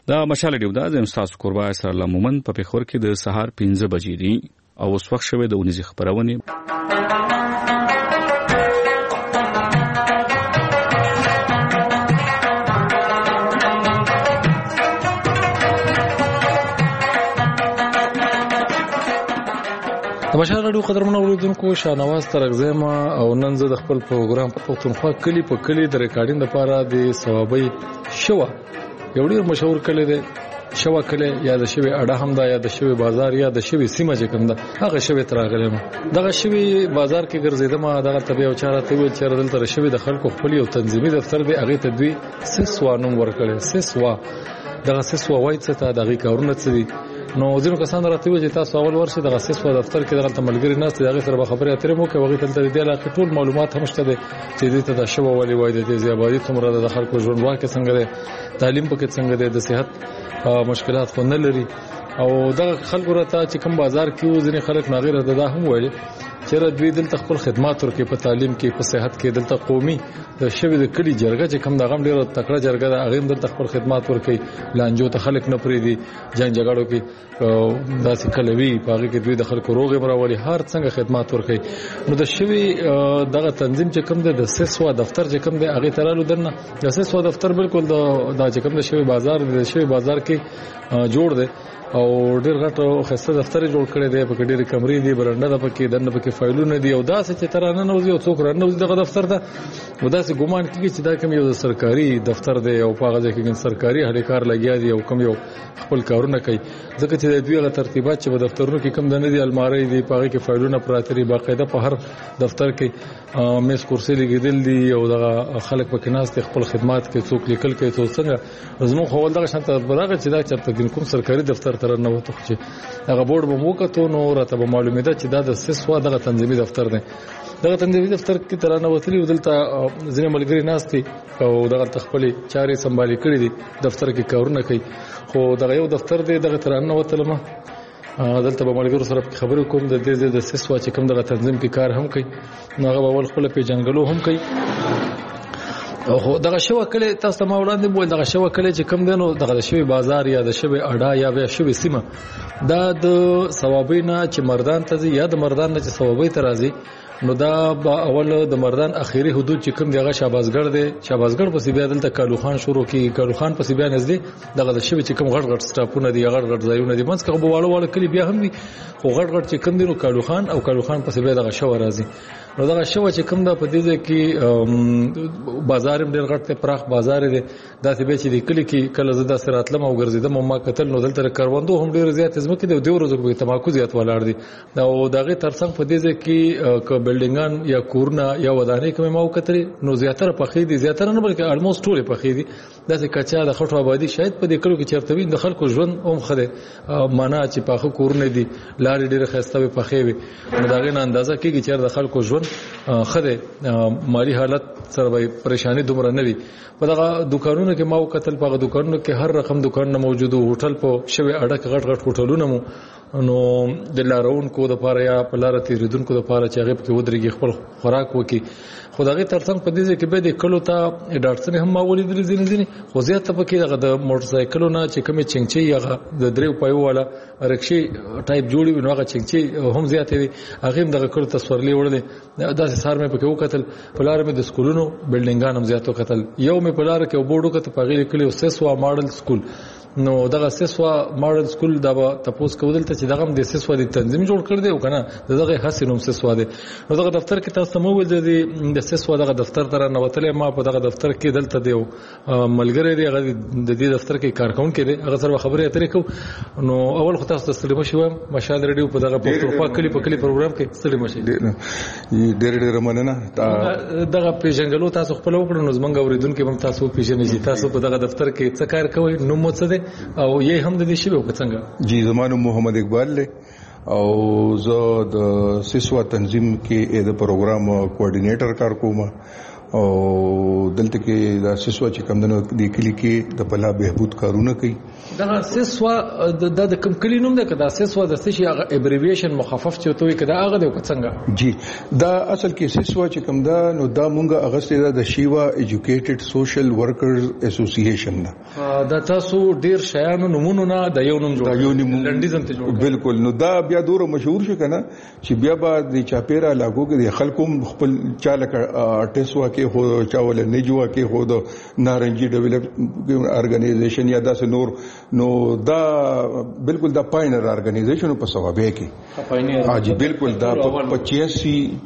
دا مشال ډیو دا زم تاسو قربا سره الله مومن په پیښور کې د سهار 15 بجې دي او اوس وخت شوه د 19 خبرونه. مشال راډیو قدرمنو اوریدونکو شاهنواز ترغزم او نن زه د خپل پروګرام په پښتونخوا کلی په کلی د ریکارډینګ لپاره د ثوابي شوا یو ډیر مشهور کلی دی شوا کلی یا د شوی اډه هم دا یا د شوی بازار یا د شوی سیمه چې کوم ده هغه شوی تراغلم دغه شوی بازار کې ګرځیدم دغه طبيعه او چاره ته ویل چې دلته شوی د خلکو خپل یو تنظیمي دفتر دی هغه ته دوی سسوانم ورکړي سسوا دغه سسوا وایي ته دغه کارونه څه دي نو ځینو کسان راته وي چې تاسو اول ورشي دغه سسوا دفتر کې دغه ملګری ناس دغه سره خبرې اترې مو کوي هغه تل د علاقې ټول معلومات هم شته چې دې ته د شوه ولي وای د زیابادي څومره د خلکو ژوند واکه څنګه ده تعلیم پکې څنګه ده د صحت مشکلات خو نه لري او دغه خلکو راته چې کوم بازار کې ځینې خلک ناغیره ده هم وایي چې دوی دلته خپل خدمات ورکړي په تعلیم کې په صحت کې دلته قومي د شوی د کلی جرګه چې کوم دغه ډیره تکړه جرګه ده هغه دلته خپل خدمات ورکړي لانجو ته خلک نه پریدي جنگ جګړو کې داسې کلوي پاږي کې دوی د خلکو روغې مراولي هر څنګه خدمات ورکړي نو د شوی دغه تنظیم چې کوم ده د سسوا دفتر چې کوم ده هغه ترالو درنه د سسوا دفتر بالکل د چې کوم د شوی بازار د شوی بازار کې جوړ دی او ډیر غټ خسته دفتر جوړ کړی دی په ډېر کمرې دی برنده ده پکې دنه پکې فایلونه دي او داسې چې ترانه نوځي او څوک رانه دغه دفتر ده وداسې ګومان کیږي چې دا کوم یو سرکاري دفتر دی او په هغه ځکه چې سرکاري هلیکار لګیا دی او کوم یو خپل کارونه کوي ځکه چې د دوی غو ترتیبات چې په دفترونو کې کوم نه دي الماری دی په هغه کې فایلونه پراته دي باقاعده په هر دفتر کې میز کرسي لګیدل دي او دغه خلک پکې ناس خپل خدمات کې څوک لیکل کوي څو څنګه زموږ خو دغه شانته برابر چې دا چرته کوم سرکاري دفتر تر نه وته چې هغه بورډ به مو کتو نو راته به معلومه ده چې دا د سسوا دغه تنظیمي دفتر دی دغه تنظیمي دفتر کې تر نه وتلی دلته ځینې ملګری ناس دي او دغه خپل چارې سمبالي کړې دي دفتر کې کارونه کوي خو دغه یو دفتر دی دغه تر نه وتلمه دلته به ملګرو سره خبرې کوم د دې د سسوا چې کوم دغه تنظیم کې کار هم کوي نو هغه اول خپل پیژنګلو هم کوي او دغه شوه کله تاسو ما وړاندې بول دغه شوه کله چې کم دنو دغه شوی بازار یا د شوی اډا یا د شوی سیمه دا د ثوابینا چې مردان ته یا د مردان نه چې ثوابي ته راځي نو دا اول د مردان اخیری حدود چې کوم دغه شابازګړ دی شابازګړ په سیبیا دلته کالو خان شروع کی کالو خان په سیبیا نږدې دغه د شوی چې کوم غټ غټ سټاپونه دي غټ غټ ځایونه دي منځ کې بواله واله کلی بیا هم وي خو غټ غټ چې کوم دي نو کالو خان او کالو خان په سیبیا دغه شو راځي نو دغه شو چې کوم د په دې کې بازار ډېر غټ ته پراخ بازار دی داسې به چې د کلی کې کله زدا سراتلم او ګرځیدم ما قتل نو دلته کاروندو هم ډېر زیات زمکه دی د ورځو په تماکو زیات ولاړ دي او دغه ترڅنګ په دې کې بلډینګان یا کورونه یا ودانۍ کومه مو کتري نو زیاتره پخې دي زیاتره نه بلکې الموست ټول پخې دي داسې کچا د خټو آبادی شاید په دې کلو کې چرته وي د خلکو ژوند اوم خده معنا چې پاخه کورونه دي لارې ډېر خسته وي پخې وي نو داغه نه اندازه کېږي چې د خلکو ژوند خده مالی حالت سره پریشانی دومره نه وي په دغه دکانونو کې ما وکتل په دکانونو کې هر رقم دکان موجود هوټل په شوی اډک غټ غټ هوټلونه مو نو د لارون کو د پاره یا په لار تیریدونکو د پاره چې هغه په ودرېږي خپل خوراک وکي خدای ترڅنګ په دې کې به د کلو ته ډاکټر هم ولیدل ځینې خو زیات په کې د موټر سایکلونو چې کومه چنګچي هغه د دریو پایو والا رکشي ټایپ جوړي نو هغه چنګچي هم زیات وي هغه هم د کلو تصورلې وړلې داسې سار مې په کې وکتل په لار مې د سکولونو بلډینګان هم زیات وکتل یو مې په لار کې وبورډو کته په غیر کلی سسوا ماډل سکول نو دغه سسوا ماډل سکول دا تاسو کول ته چې دغه د سسوا د تنظیم جوړ کړ دی او کنه دغه حسینوم سسوا دی نو دغه دفتر کې تاسو مو ول د سسوا دغه دفتر تر نه وتلې ما په دغه دفتر کې دلته دی ملګری دی هغه د دې دفتر کې کارکون کې دی هغه سره خبرې اترې کو نو اول خو تاسو ستړي مشو مشال ریډیو په دغه پښتونخوا کلی په کلی پروګرام کې ستړي مشي ډېر مننه دغه پیژنګلو تاسو خپل وکړو نو زمونږ اوریدونکو هم تاسو پیژنئ تاسو په دغه دفتر کې څه کار کوئ نو مو څه دی او یې هم د دې شی په څنګه جی زمانو محمد اقبال له او زه د سسوا تنظیم کې د پروګرام کوارډینیټر کار کوم او دلته کې دا سیسوا چې کم دنو د کلی کې د بلا بهبود کارونه کوي. دا سیسوا د کوم کلی نوم ده کدا سیسوا د څه شي هغه ابریویشن مخفف چوتوي کدا هغه د څنګه جی دا اصل کې سیسوا چې کم ده نو دا مونږه اغسته د شیوا ایجوکیټډ سوشل ورکرز اسوسییشن نه دا تاسو ډیر شیانو نمونه نه د یو نوم جوړ لنډیزم ته جوړ بالکل. نو دا بیا دوره مشهور شو کنه چې بیا بعد د چاپیرا لاګو کې د خلکو خپل چاله ارټسوا کې هو چاول نه جوړ کې هو د نارنجي ډیولپ ارګنایزیشن یا داس نور نو دا بالکل دا پاینر ارګنایزیشن په ثوابه کې حاجی بالکل دا 85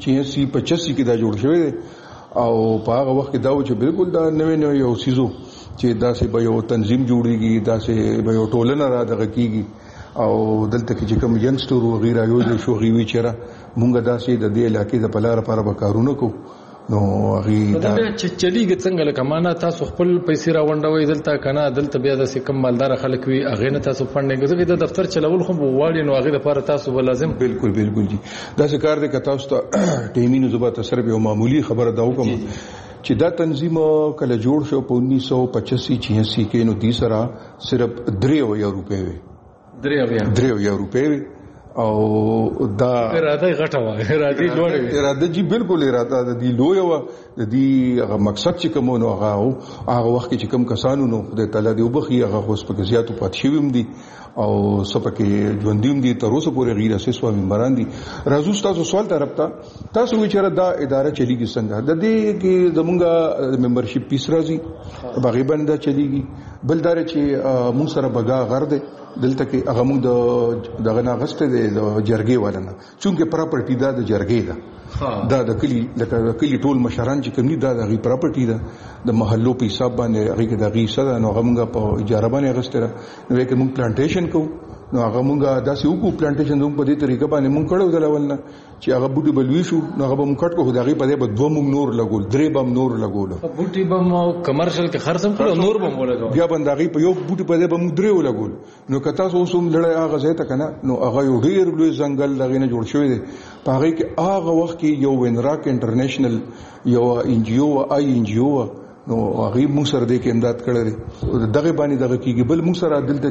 کې دا جوړ شوی او په هغه وخت دا و چې بالکل دا نوې یو سيزو چې دا سه به یو تنظیم جوړیږي دا سه به یو ټولنه را دغه کیږي او دلته کې چې کوم ینګسټر او غیره یو شو غوي چیرې مونږ دا سه د دې علاقې د پلار لپاره به کارونه کو نو غي دا چې چلیږي څنګه لکه معنا تاسو خپل پیسې راوندوي دلته کنه دلته بیا د کم مالدار خلک وي اغه نه تاسو فنډینګ زګي د دفتر چلول خو واړي نو اغه لپاره تاسو لازم بالکل جی دا څه کار دی که تاسو ته ټیمینو زبات سره به معمولی خبره دا وکم چې دا تنظیم کله جوړ شو په 1985-86 کې نو دې سره صرف 3,000 روپے وي 3,000 روپے وي او دا اراده غټه و اراده جی بالکل اراده د دې لوی و د دې مقصد چې کوم نو هغه وخت چې کوم کسانو نو د تعالی دی وبخي هغه خو سپک زیاتو پات شویم دي او سپکه ژوندیم دي تر اوسه پورې غیر اساس و ممبران دي. راځو تاسو سوال طرف ته تاسو وچره دا اداره چلیږي څنګه د دې کې زمونږه ممبرشپ پیس راځي بغیبن دا چلیږي بلدار چې مون سره بغا غرد دلته کې هغه موږ دغه ناغسته د جرګې ولنه چونکه پراپرټي دا د جرګې ده دا د کلی لکه کلی ټول مشران چې کوم دي دا د غي پراپرټي ده د محلو په حساب باندې هغه کې د غي صدا نو هغه موږ په اجاره باندې غسته نو کې موږ پلانټیشن کوو نو هغه موږ داسې وکړو پلانټیشن دوم په دې طریقه باندې موږ کړو د لولنه چې هغه بوټي بلوي شو نو هغه موږ کټ کو دغه په دې په 2 موږ نور لګول 3 بم نور لګول بوټي بم کمرشل کې خرڅم کړو نور بم ولګول بیا باندې په یو بوټي په دې بم 3 لګول نو کتا اوسم لړای هغه ځای ته کنه نو هغه یو ډیر لوی ځنګل دغه نه جوړ شوی دی په هغه کې هغه وخت کې یو وینراک انټرنیشنل یو ان جی او آی ان جی او نو هغه موږ سره د کې امداد کړل دغه باندې دغه کېږي بل موږ سره دلته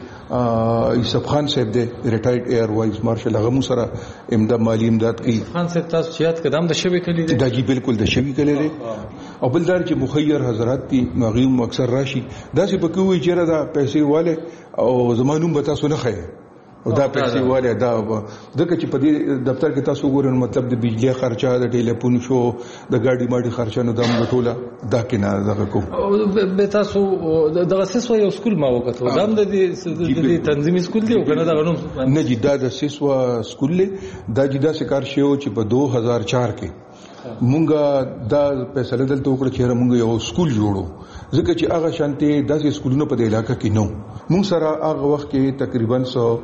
کې یوسف خان صاحب دی ریټایرډ ایر وایس مارشل هغه موږ سره امداد مالی امداد کوي. خان صاحب تاسو چیات قدم د شوی کلی دی دا جی بالکل د شوی کلی دی او بلدار چې مخیر حضرات دي نو هغه اکثر راشي دا چې پکې وي چې دا پیسې والے او زمانوم به تاسو نه خای او دا پیسې والے دا دغه چې په دې دفتر کې تاسو ګورئ مطلب د بجلی خرچه د ټلیفون شو د ګاډي ماډي خرچه نو د مټوله دا کې نه دغه کو به تاسو دغه سیسوا یو سکول ما وکړو دا د تنظیمي سکول دی او کنه دا غنوم نه جی دا د سیسوا سکول دا جدا سکار شیو چې په 2004 کې مونږه دا فیصله دلته وکړه چې مونږ یو سکول جوړو ځکه چې هغه شانتي داسې سکولونه په دې علاقې کې نو مونږ سره هغه وخت کې تقریبا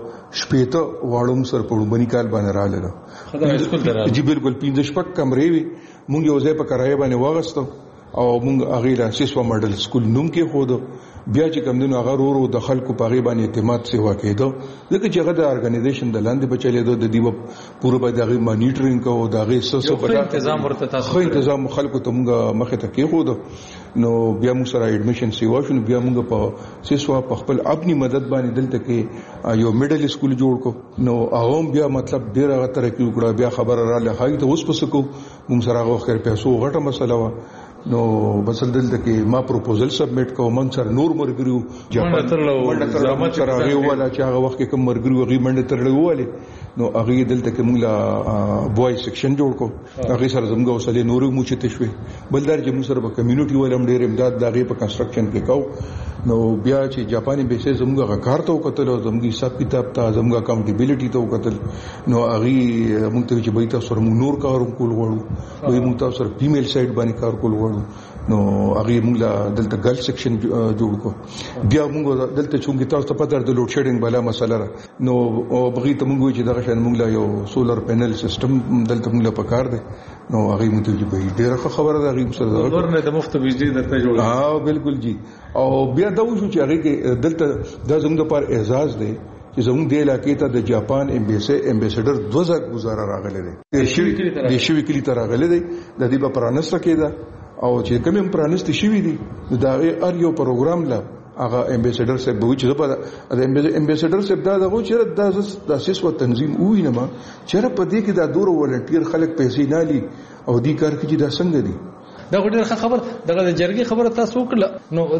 100 واړو سر په وړاندې کال باندې رااله خدای سکول درا جی بالکل 15 کمرې وي مونږ یو ځای په کرایه باندې واغستو او مونږ هغه لا سیسوا ماډل سکول نوم کې خو بیا چې کوم دنو هغه ورو د خلکو په غي باندې اعتماد سیوا کېدو لکه چې هغه د ارګنایزیشن د لاندې بچلې دو د دیو پوره به دغه مانیټرینګ کو دغه سسو په تنظیم ورته تاسو خو تنظیم خلکو ته موږ مخه ته کې خو نو بیا موږ سره اډمیشن سیوا شو بیا موږ په سیسوا په خپل خپل مدد باندې دلته کې یو میډل سکول جوړ کو نو هغه بیا مطلب ډیر هغه ترقی وکړه بیا خبر را لهای ته اوس پس کو موږ سره هغه خیر پیسو غټه مسله و نو بس دلته کې ما پروپوزل سبمیټ کوم من سره نور مرګریو جاپان زحمت سره هغه ولا چې هغه وخت کې کوم مرګریو غي منډه ترلې واله نو هغه دلته کې موږ لا بوای سیکشن جوړ کو هغه سره زموږ وسلې نورو مو چته شوي بلدار چې موږ سره په کمیونټي ولهم ډېر امداد دغه په کنسټرکشن کې کو نو بیا چې جاپاني بیسه زموږ غکار ته وکتل او زموږ حساب کتاب ته زموږ اکاونټیبিলিټي ته وکتل نو هغه موږ ته چې بیت سره نور کار کول غواړو وای موږ تاسو سره فیمیل سایډ باندې کار کول نو هغه موږ لا دلته ګل سیکشن جوړ کو بیا موږ دلته چونګی تاسو ته پته د لوډ شیډینګ بلا مسله را نو بغي ته موږ چې دغه شان موږ لا یو سولر پینل سیستم دلته موږ لا پکار دی نو هغه موږ ته چې ډیره خبره ده هغه سره ورنه د مفت بجلی درته جوړه بالکل جی او بیا دا وشو چې هغه کې دلته د زموږ پر اعزاز دی چې زموږ د علاقې ته د جاپان امبیسډر 2000 گزاره راغله دي د شوی کلی ته راغله دي د دې په پرانسته کې ده او چې کوم پرانست شي دي دا ار یو پروګرام لا هغه امبیسډر صاحب به چې په د امبیسډر صاحب دا دغه چې د اساس و تنظیم وینم چې په دې کې دا دور ولنټیر خلک پیسې نالي او دې کار کې دا څنګه دي دا ډېر خبر دغه د جرګې خبره تاسو وکړه نو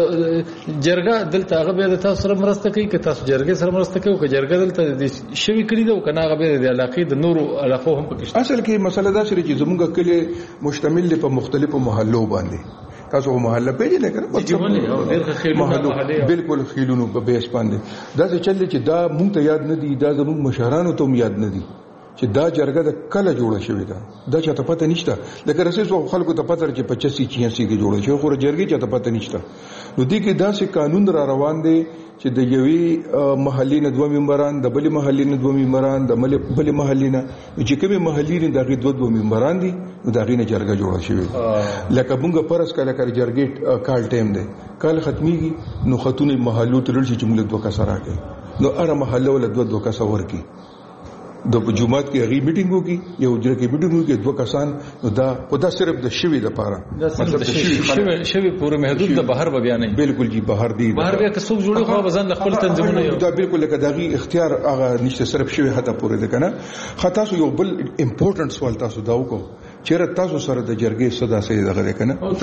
د جرګه دلته هغه به تاسو سره مرسته کوي که تاسو جرګې سره مرسته کوي که جرګه دلته شوي کړی دا کنه هغه به د علاقې د نورو علاقو هم پکې اصل کې مسله دا چې زموږ کلی مشتمل په مختلفو محلو باندې تاسو محله پیژنئ کنه محله بالکل خیلونو په بیس باندې دا څه چل چې دا مونږ ته یاد نه دي دا زموږ مشرانو ته هم یاد نه دي چې دا جرګه د کله جوړه شوې ده دا چاته پته نشته لکه رسېس خلکو ته پته چې 85 86 کې جوړه شوې خو جرګې چاته پته نشته نو دې کې داسې قانون را روان دی چې د یوې محلي نه دوه ممبران د بلې محلي نه دوه ممبران د بلې محلي نه چې کومې محلي نه دغه دوه ممبران دي نو دغه نه جرګه جوړه شوې لکه موږ پرس کله کړ جرګې کال ټایم دی کال ختميږي نو خاتون محلو ترل چې موږ دوه کسه راکې نو اره محله ول دوه کسه ورکی د جمعات کې غي میټینګ وکي یو ځل کې میټینګ وکي دوه کسان نو دا خدا صرف د شوی د پاره مطلب د شوی پوره محدود د بهر بیان نه بالکل جی بهر دی بهر بیا که څوک جوړي خو بزن خپل تنظیمونه یو دا بالکل لکه دغه اختیار هغه نشته صرف شوی حتی پوره ده کنه خاطا یو بل امپورټنت سوال تاسو دا وکړو چیرې تاسو سره د جرګې صدا سي دغه کنه او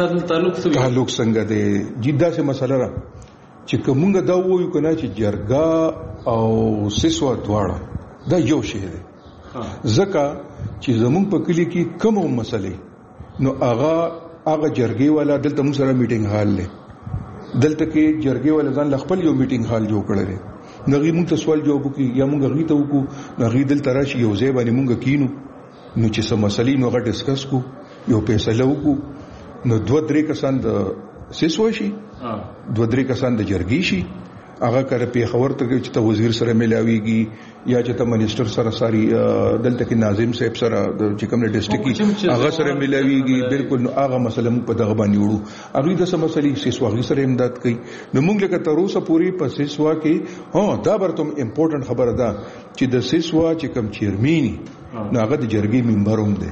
تعلق څنګه دی جدا سه مسله را چې کومه دا وایو کنه چې جرګه او سیسوا دواړه دا یو شی دی ځکه چې زمون په کلی کې کوم مسلې نو هغه جرګې والا دلته موږ سره میټینګ حال لې دلته کې جرګې والا ځان خپل یو میټینګ حال جوړ کړل نغې موږ ته سوال جواب وکي یا موږ غوښته وکړو نغې دلته راشي یو ځای باندې موږ کینو نو چې سم مسلې نو غټ ډسکس کو یو فیصله وکړو نو دوه درې کسان د سیسو شي دوه درې کسان د جرګې شي هغه کړه په خبر ته چې ته وزیر سره ملاويږي یا چې ته منیسټر سره ساري دلته کې ناظم صاحب سره د چې کوم ډسټریکټ هغه سره ملاويږي بالکل نو هغه مسله موږ په دغه باندې وړو هغه د سم مسلې سیسواغي سره امداد کوي نو موږ لکه تر اوسه پوری په سیسوا کې دا برته امپورټنت خبره ده چې د سیسوا چې کوم چیرمني نو هغه د جرګې ممبر هم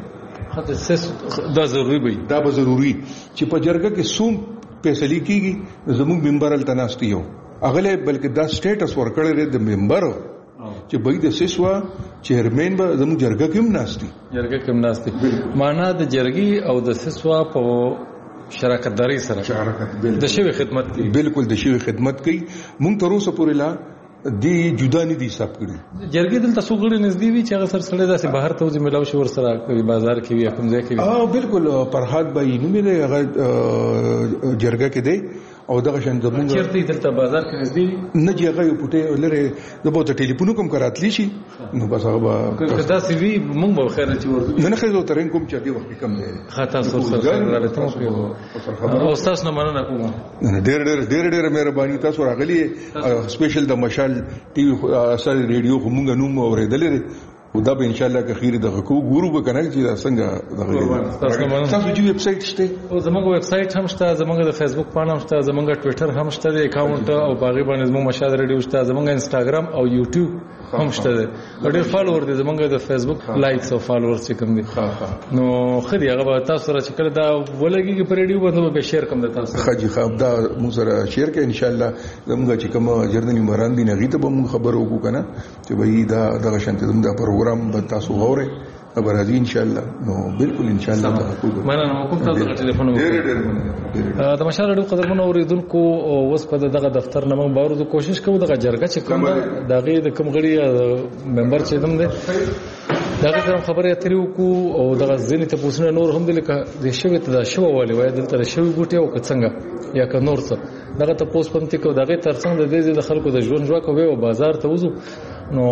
دی دا ضروری وي دا به ضروری چې په جرګه کې سوم فیصله کیږي زموږ ممبر التناستي یو اغله بلکې دا سټیټس ورکړل د ممبر چې به د سیسوا چیرمن به زموږ جرګه کې هم ناشتي معنا د جرګي او د سیسوا په شراکت داري سره د شوی خدمت کوي بالکل د شوی خدمت کوي مونږ تر اوسه پورې لا دی جدا نه دي حساب کړی جرګي دلته څوګړي نږدې وي چې هغه سره داسې بهر ته وځي ملاو شو ور سره کوي بازار کې وي کوم ځای کې وي بالکل فرحات به نو مې هغه جرګه کې دی او دغه شان زمونږ چیرته دلته بازار کې نږدې نه جګه یو پټه لره د بوته ټلیفون کوم کراتلی شي نو بس هغه کدا سی وی مونږ به خیر چې ورته نه خیر ترين کوم چې دی وخت کم دی خاطر سره رابطه مو کوي او تاسو نه مننه کوم ډېر مهرباني تاسو راغلي سپیشل د مشال ټي وي اثر ریډیو کومګ نوم اوریدلې ودا به ان شاء الله که خیر دغه کو ګورو به کنه چې څنګه دغه تاسو چې ویب سټ شته او زموږ ویب سټ هم شته زموږ د فیسبوک پاڼه هم شته زموږ ټوئیټر هم شته د اکاونټ او باغی باندې زموږ مشال ریډیو شته زموږ انستګرام او یوټیوب هم شته ډېر فالوور دي زموږ د فیسبوک لایکس او فالوورز چې کوم دي نو خدي هغه تاسو سره چې کله دا ولګي په ریډیو باندې به شیر کوم د تاسو خاجي خاب دا مو سره شیر کې ان شاء الله زموږ چې کوم جرنل مران دي نغې ته به مو خبر وکړو کنه چې به دا دغه شانته زموږ د پروګرام به تاسو غوړې خبر راځي ان شاء الله نو بالکل ان شاء الله مننه کوم تاسو ټلیفون وکړئ د مشال ډېر قدرمنو اوریدونکو اوس په دغه دفتر نه موږ باور کوشش کوو دغه جرګه چې کوم دغه د کوم غړي ممبر چې دم ده دغه کوم خبره اترې وکړو او دغه ځینې ته پوښتنه نور هم د لکه د شوی ته د شو والی وای دلته شوی بوټي او څنګه یا ک نور څه دغه ته پوس پمتي کو دغه ترڅنګ د دې د خلکو د ژوند ژوند او بازار ته وځو نو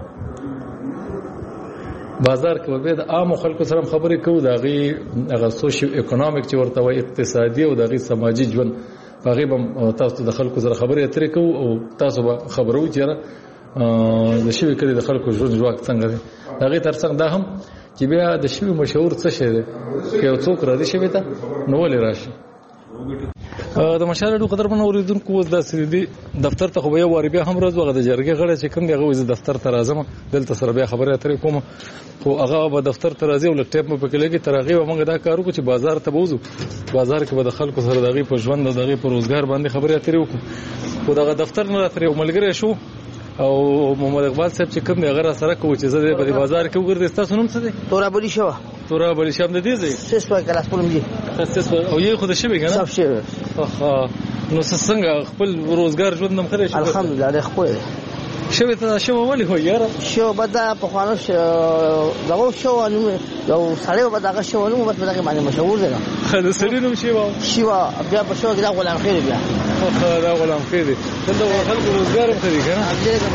بازار کې به د عام خلکو سره خبرې کوو دغه سوشل اکونومیک چې ورته وایي اقتصادي او دغه سماجی ژوند هغه به تاسو د خلکو سره خبرې اترې کوو او تاسو به خبرو چې د شوی کړي د خلکو ژوند ژوند څنګه دی دغه ترڅنګ دا هم چې بیا د شوی مشهور څه شه دی که یو څوک را دي شوی ته نو ولې راشي د مشاهده قدرمن اوریدونکو اوس داسې دي دفتر ته خو به یو واری بیا هم راځو هغه د جرګې غړی چې کوم دی هغه زه دفتر ته راځم دلته سره بیا خبرې اترې کوم خو هغه به دفتر ته راځي او لږ ټایپ مو پکې لګي تر هغې به موږ دا کار وکړو چې بازار ته به وځو بازار کې به د خلکو سره د هغې په ژوند او د هغې په روزګار باندې خبرې اترې وکړو خو دغه دفتر نه راته یو ملګری شو او محمد اقبال صاحب چې کوم دی هغه را سره کوو چې زه په دې بازار کې وګرځم ستاسو نوم څه دی تورابلي شوه تورابلي شوه د دې ځای سیسپا کلاس پولم دي او یې خو د شوی که نه صاف شوی نو څنګه خپل روزګار ژوند هم ښه دی الحمدلله ډېر ښکلی دی شوی ته شوه ولې خو یاره شوه به دا پخوانو دغه شوه نوم یو سړی به دغه شوه نوم بس په دغې باندې مشهور دی د سړي نوم شوه بیا په شوه کې دا غلام خیر بیا دا غلام خیر دی دلته خلکو روزګار هم ښه دی که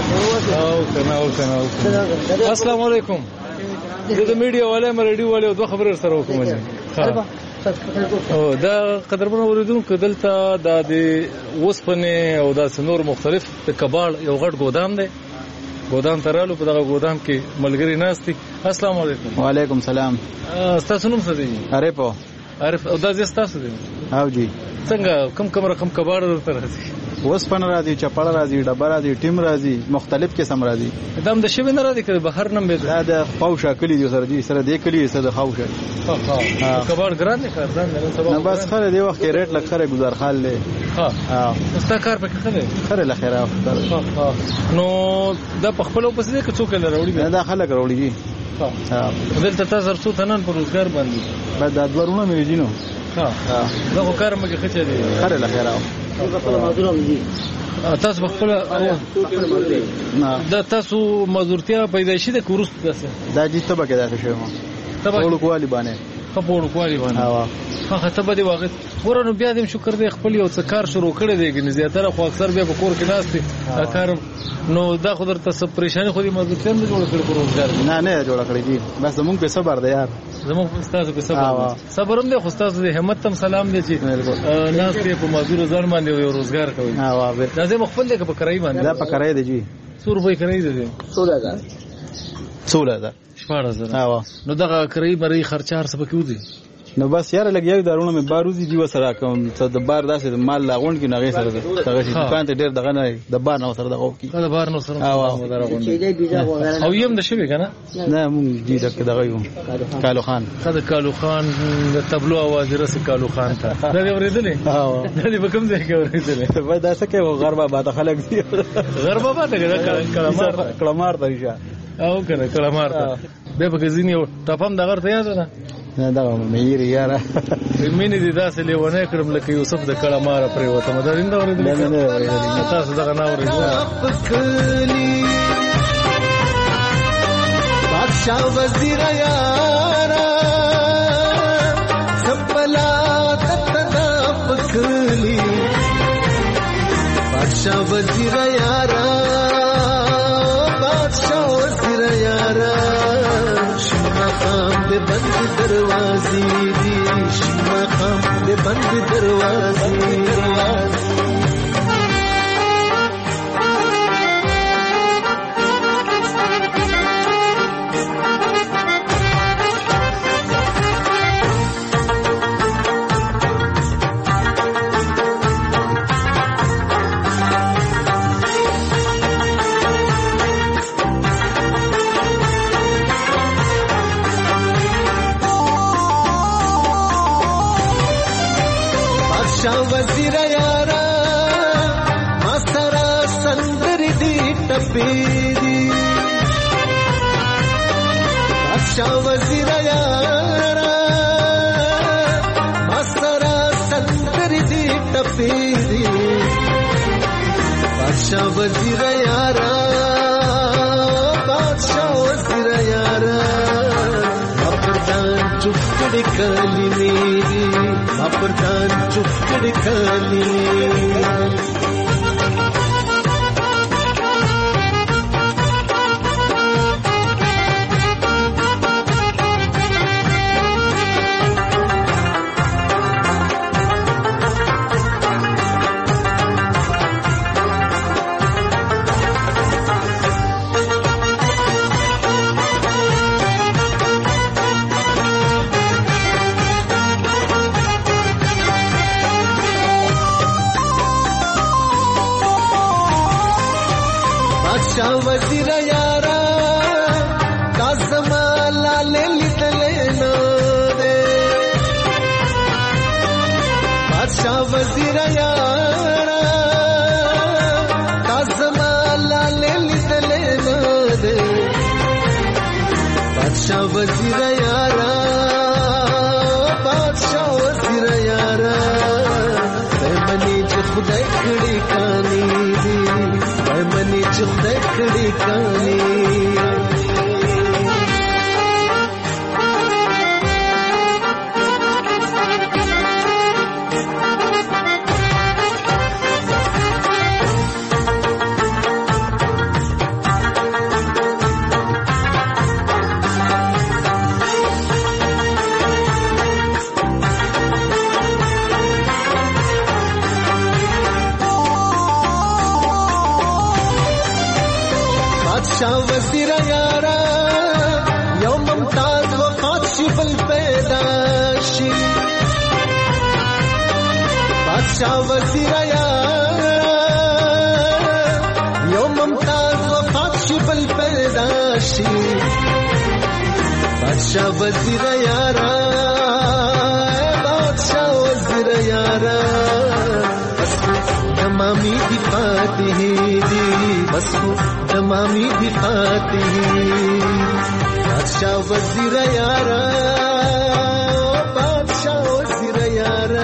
نه السلام علیکم زه د میډیا والا یم ریډیو والا یو دوه خبرې سره وکړم دا قدرمن اوریدونکو دلته دا د اوسپنې او داسې نور مختلف د کباړ یو غټ ګودام دی ګودام ته رالو په دغه ګودام کې ملګري ناست دي السلام علیکم وعلیکم سلام ستاسو نوم څه دی عارف او دا ځای ستاسو دی او جی څنګه کوم رقم کباړ درته راځي اوسپنه راځي چپړ راځي ډبه راځي ټیم راځي مختلف قسم راځي دا هم د شوی نه راځي که بهر نه مې دا د خواوشا کلي دي سره دي سره دې کلي سره د خواوشا کباړ ګران دی کارځان نه بس خره دی وخت کې ریټ لږ خره گزار خال دی ستا کار پکې ښه دی خره له خیره نو دا په خپل پسې دی که څوک یې راوړي دا خلک راوړي دي دلته تاسو څو تنان په روزګار باندې بعد دا دوه رونه مې دي نو دا خو کار مګه ښه دی خره له خیره تاسو خپل دا تاسو مزورتیا پیدایشي د کورس دا جې ته بګه دا شوی ما ټول کوالي باندې خپل کوالي باندې هغه ته به وخت ورنو بیا دې شکر دې خپل یو څه کار شروع کړی دی ګنې زیاتره خو اکثر بیا په کور کې ناست کار نو دا خو درته څه پریشانی خو دې مزورتیا نه جوړ کړی په روزګار نه جوړ کړی دي بس زمونږ په صبر دی یار زمونږ تاسو په صبر هم دی خو تاسو د همت تم سلام دی چې ناس کې په مزدور ځان باندې یو روزګار کوي دا زه مخفل دی که په کرای باندې دا په کرای دی جی 100 روپۍ کرای دی 16000 نو دغه کرای مری خرچار څه پکې ودی نو بس یاره لګ یو دارونه مې باروزی دی وسره کوم ته د بار داسې د مال لاغون کې نغې سره دغه شي دکان ته ډېر دغه نه د بار نو سره دغه کی د بار نو سره او یم د شوی کنه نه مونږ دې دغه یو کالو خان کالو خان د تبلو आवाज رس کالو خان ته دا دې ورېدلې دا دې په کوم ځای کې ورېدلې و دا څه کې غربا باته خلک دي غربا باته کلمار طریقه او کنه کلمار ته به په ځینې ټاپم دغه ته یاد نه دا مې یاره مینه دي داسې لیونه کړم لکه یوسف د کلمار پرې وته مده ویندا ورته تاسو دغه نه ورته بادشاہ وزیر یارا سبلا تتنا پکلی بادشاہ وزیر یارا بادشاہ وزیر یارا شما خام دے بند دروازی دی شما خام دے بند دروازی وزیر یارا مسرا سندر دی ټپېری بادشاہ وزیر یارا مسرا سندر دی ټپېری بادشاہ وزیر یارا بادشاہ وزیر یارا اپردان چفکڑ کلی میری اپردان چفکڑ کلی بادشاہ وزیر یارا بادشاہ وزیر یارا منی چې خدای کړي کانی دي منی چې خدای کړي کانی وزیر یارا یو ممتاز وفات شي بل پیدا شي بادشاہ وزیر یارا یو ممتاز وفات شي بل پیدا شي بادشاہ وزیر یارا بادشاہ وزیر یارا تمامی دی فاتح دی بس تمامی دی فاتح بادشاہ وزیر یارا بادشاہ وزیر یارا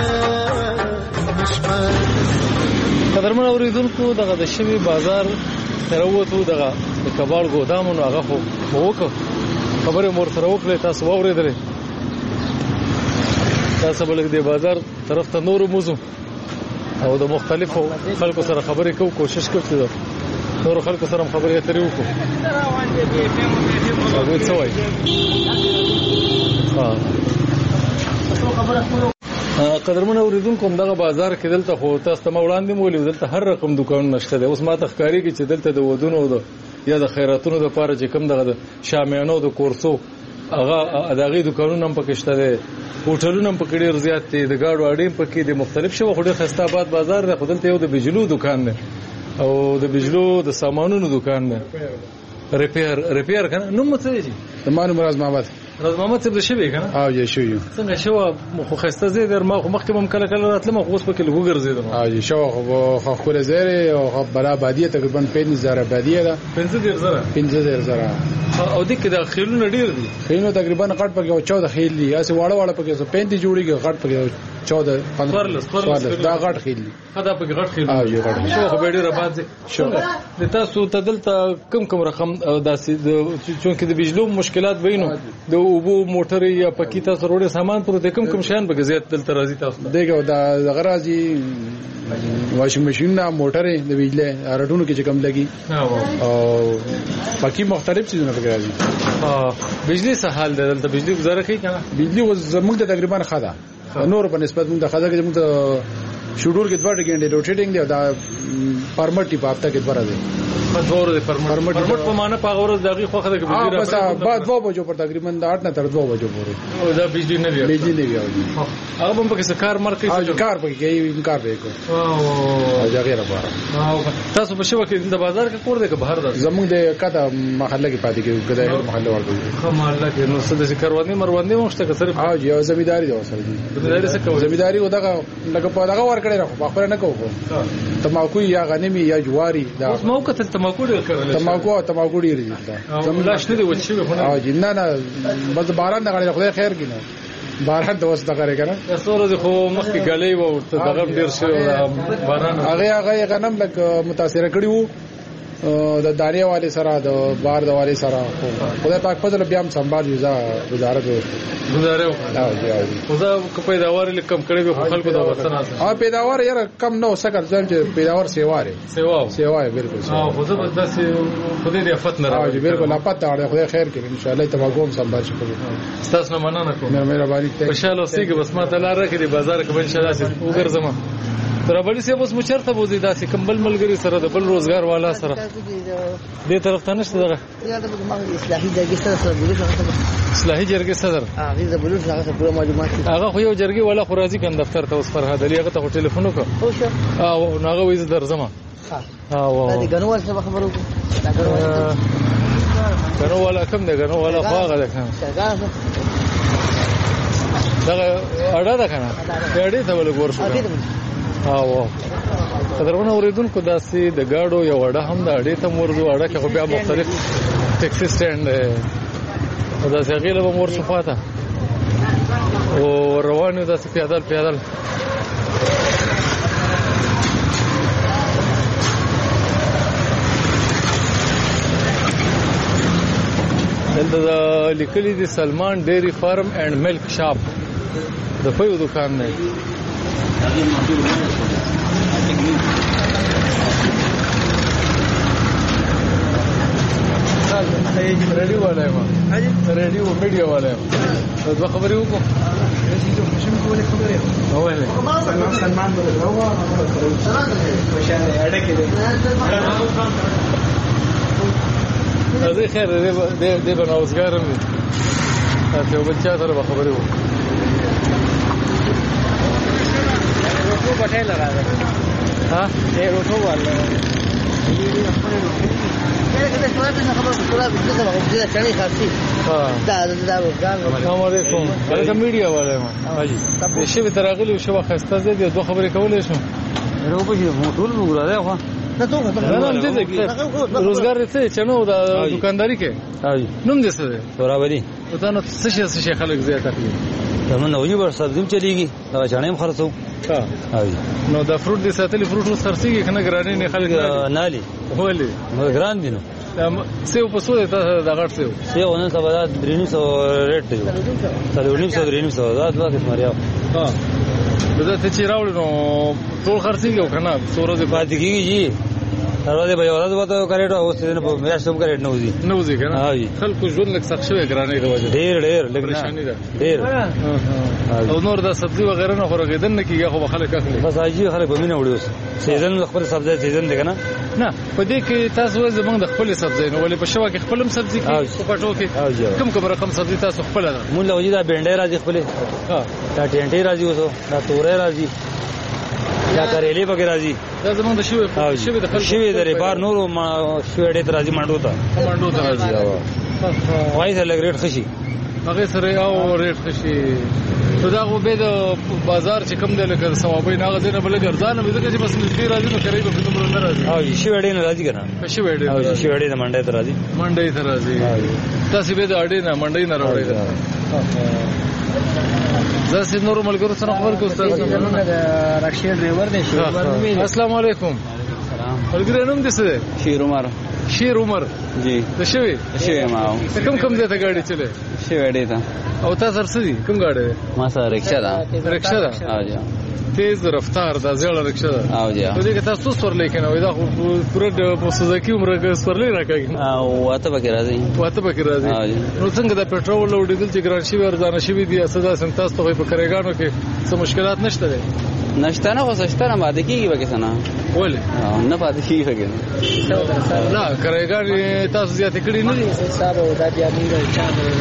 قدرمن اوریدونکو دغه د شوی بازار تروتو دغه د کباړ ګودامونو هغه خو وکړه خبره مور سره وکړه تاسو واورېدل تاسو بلګ دی بازار طرف ته نور موزو او د مختلفو خلکو سره خبرې کوشش کوي نور خلکو سره خبرې اترې وکړو هغه څه وایي قدرمن اوریدونکو دغه بازار کې دلته خو تاسو ته وړاندې مولې دلته هر رقم دکان نشته دی اوس ماته ښکاری کې چې دلته د ودونو او یا د خیراتونو لپاره چې کوم دغه شامیانو د کورسو هغه اداغي دکانونه هم پکې شته دي هوټلونه هم پکې ډیر زیات دي د گاډو اډې پکې د مختلف شو خو د خسته آباد بازار د خپل ته یو د بجلو دکان دی او د بجلو د سامانونو دکان دی ریپیر کنه نو مڅ دی د مانو راز محمد څه د شوی کنه او یې شو یو څنګه شو خو خسته زی در ما خو مخکې هم کله راتلم خو اوس پکې لګوګرځیدم او یې شو خو خپل زیره او بلا بادیه تقریبا 5000 بادیه ده 5000 او دې کې د خیلونو ډیر دي خیلونو تقریبا غټ پکې 14 خیل دي اسه واړه پکې 35 جوړیږي غټ پکې 14 15 دا غټ خیل دي خدا پکې غټ خیل او یې غټ شو خو به ډیر آباد شو د تاسو تدلته کم رقم داسې چونکې د بجلو مشکلات وینو د اوبو موټر یا پکې تاسو وروړي سامان پروت کم شان به زیات دلته راځي تاسو دغه د غرازي واشنګ ماشین نه موټر د بجلی راټونو کې کم لګي او پکې مختلف چیزونه پکې راځي بجلی څه حال ده دلته بجلی گزاره کوي کنه بجلی زموږ ته تقریبا خدا نور په نسبت موږ د خدا کې موږ شډول کې 2 غنټې روټیټینګ دی دا پرمټ په هفته کې دوره دی دوره دی پرمټ په معنا په ورځ دغه خوخه ده کې بجلی بس بعد 2 بجو پر تقریبا 8 نه تر 2 بجو پورې او دا بجلی نه دی هغه هم پکې کار مرکز کار پکې کوي کار به کو او ځای راځه تاسو په شوه کې د بازار کې کور دی که بهر ده زموږ د کته محله کې پاتې کې ګدای محله ورته محله کې نو څه د کارواني مشته که صرف یو زمیداری دی اوسه زمیداری څه کوي زمیداری ودغه لکه په دغه ور کړی راخو خبر نه کوو تماکو یا غنمی یا جواری دا اوس مو کته تماکو ډیر کړل تماکو ډیر دي زموږ لاش نه دی وچی او جنہ نه بس باران نه غړي خدای خیر کینو باران دوست دغه کنه سورې خو مخکې غلې و دغه ډیر شو باران هغه غنم لک متاثر کړي وو د دانې والے سره د بار د والے سره خدای پاک فضل بیا هم سنبال یوزا گزاره خدا کو پیداوار کم کړي به خلکو د وطن او پیداوار یې کم نو سکر ځم چې پیداوار سیواره سیوا بالکل خدا بس داسې خدای دې افت نه راوړي بالکل افت اړه خدای خیر کړي ان شاء الله تمام سنبال شي تاسو نه مننه کوم مهرباني ته ان شاء الله سیګ بس ما تعالی راکړي بازار کې ان شاء الله وګرځم ترابلی سے بس مچرته بوزي داسې کمبل ملګری سره د بل روزګار والا سره دې طرف ته نشته دغه اصلاحي جرګې سره اصلاحي جرګې صدر هغه د بلوز هغه پوره معلومات هغه خو یو جرګې ولا خو راځي کند دفتر ته اوس فرهاد علي هغه ته ټلیفون وکړ او هغه وایي درځم او دا غنوال څه خبرو غنوال کم دی غنوال خو هغه ده دغه اړه ده کنه اړې ته ولګور شو او قدرونه اوریدونکو داسې د گاډو یو اړه هم د اړې ته ورځو اړه کې خو بیا مختلف ټیکسي سټاند داسې هغې له به م ورشو خوا ته او روان یو داسې پیادل دلته د لیکلي دي سلمان ډیری فارم اینڈ ملک شاپ د پیو دکان دی ریډیو والا یم ریډیو میډیا والا یم دوه خبرې وکړو سلمان زه خیر دی به نوزګارم وي تاسې یو بل چا سره به خبرې وکړو روټو بټیله راغی روټو والا السلام علیکم هغه میډیا والا یم حاجي شوی ته راغلی و شوه ښایسته ځای دی دوه خبرې کولی شم ټول وګوره دی خو روزګار دې څه چنو د دکانداري کې نوم دې څه دی سوراولي ته نو څه شي خلک زیات اخلي زمون نو یو سبزی چلیږي دا چانه هم خرڅو نو دا فروټ دې ساتلی فروټ اوس خرڅيږي کنه ګرانې نه خلک نالي ولې ګران دي نو سیو په سو ته دا غټ سیو نن سبا 300 ریټ دی 300 دا د ماریا دا ته چې راوړل نو ټول خرڅيږي کنه سورو دې پاتې کیږي سره دې به ورځ وته کریټ او اوس دې په میاشتو کریټ نوځي کنه خلکو ژوند لک سخت شوی ګرانې د وجه ډېر پریشانی ده ډېر او نور دا سبزی وغیرہ نه خورګیدل نه کیږي خو خلک اخلي بس اجي خلک په مینه وړي اوس سیزن خپل سبزی سیزن دی کنه نه په دې کې تاسو زمونږ د خپل سبزی نو ولې په شوا کې خپلم سبزی کې په پټو کې کوم رقم سبزی تاسو خپل ده مونږ لوجي دا بینډه راځي خپل دا ټینټي راځي اوس دا تورې راځي دا کریلې وغیرہ راځي دا زمونږ د شوی د خلک شوی د بار نورو شوی ډېر راځي مانډو ته راځي وای سره لګ ریټ خشي هغه سره او ریټ خشي دا خو به د بازار چې کم دی لکه ثوابي نه غځي نه بل ګرځانه به چې بس نږدې راځي نو کوي به کومه نه راځي او شوی ډېر نه راځي کنه شوی ډېر نه منډه ته راځي تاسو به د اډې نه منډه نه راوړی زه نور ملګرو سره خبر کوم استاد رکشا ډرایور دی السلام علیکم ملګری نوم دې څه دی شیر عمر جی د شوی ما کوم دې ته ګاډي چلے شوی ډې ته او تاسو سره دي کوم ګاډي ما سره رکشا ده او جا تیز رفتار دا زړه رکشا ده او جا دې که تاسو سور لیکن او دا پوره په سوزاکی عمر کې سورلې راکاږي او واته پکې راځي نو څنګه د پېټرول او ډیزل چې ګران شي ورزانه شي دي اساسا سنتاس ته په کرېګانو کې څه مشکلات نشته نه خو سشته نه باندې کیږي وکه څنګه ولې نه باندې کیږي وکه نه کرېګان تاسو زیات کړی نه دي صاحب دا بیا موږ چا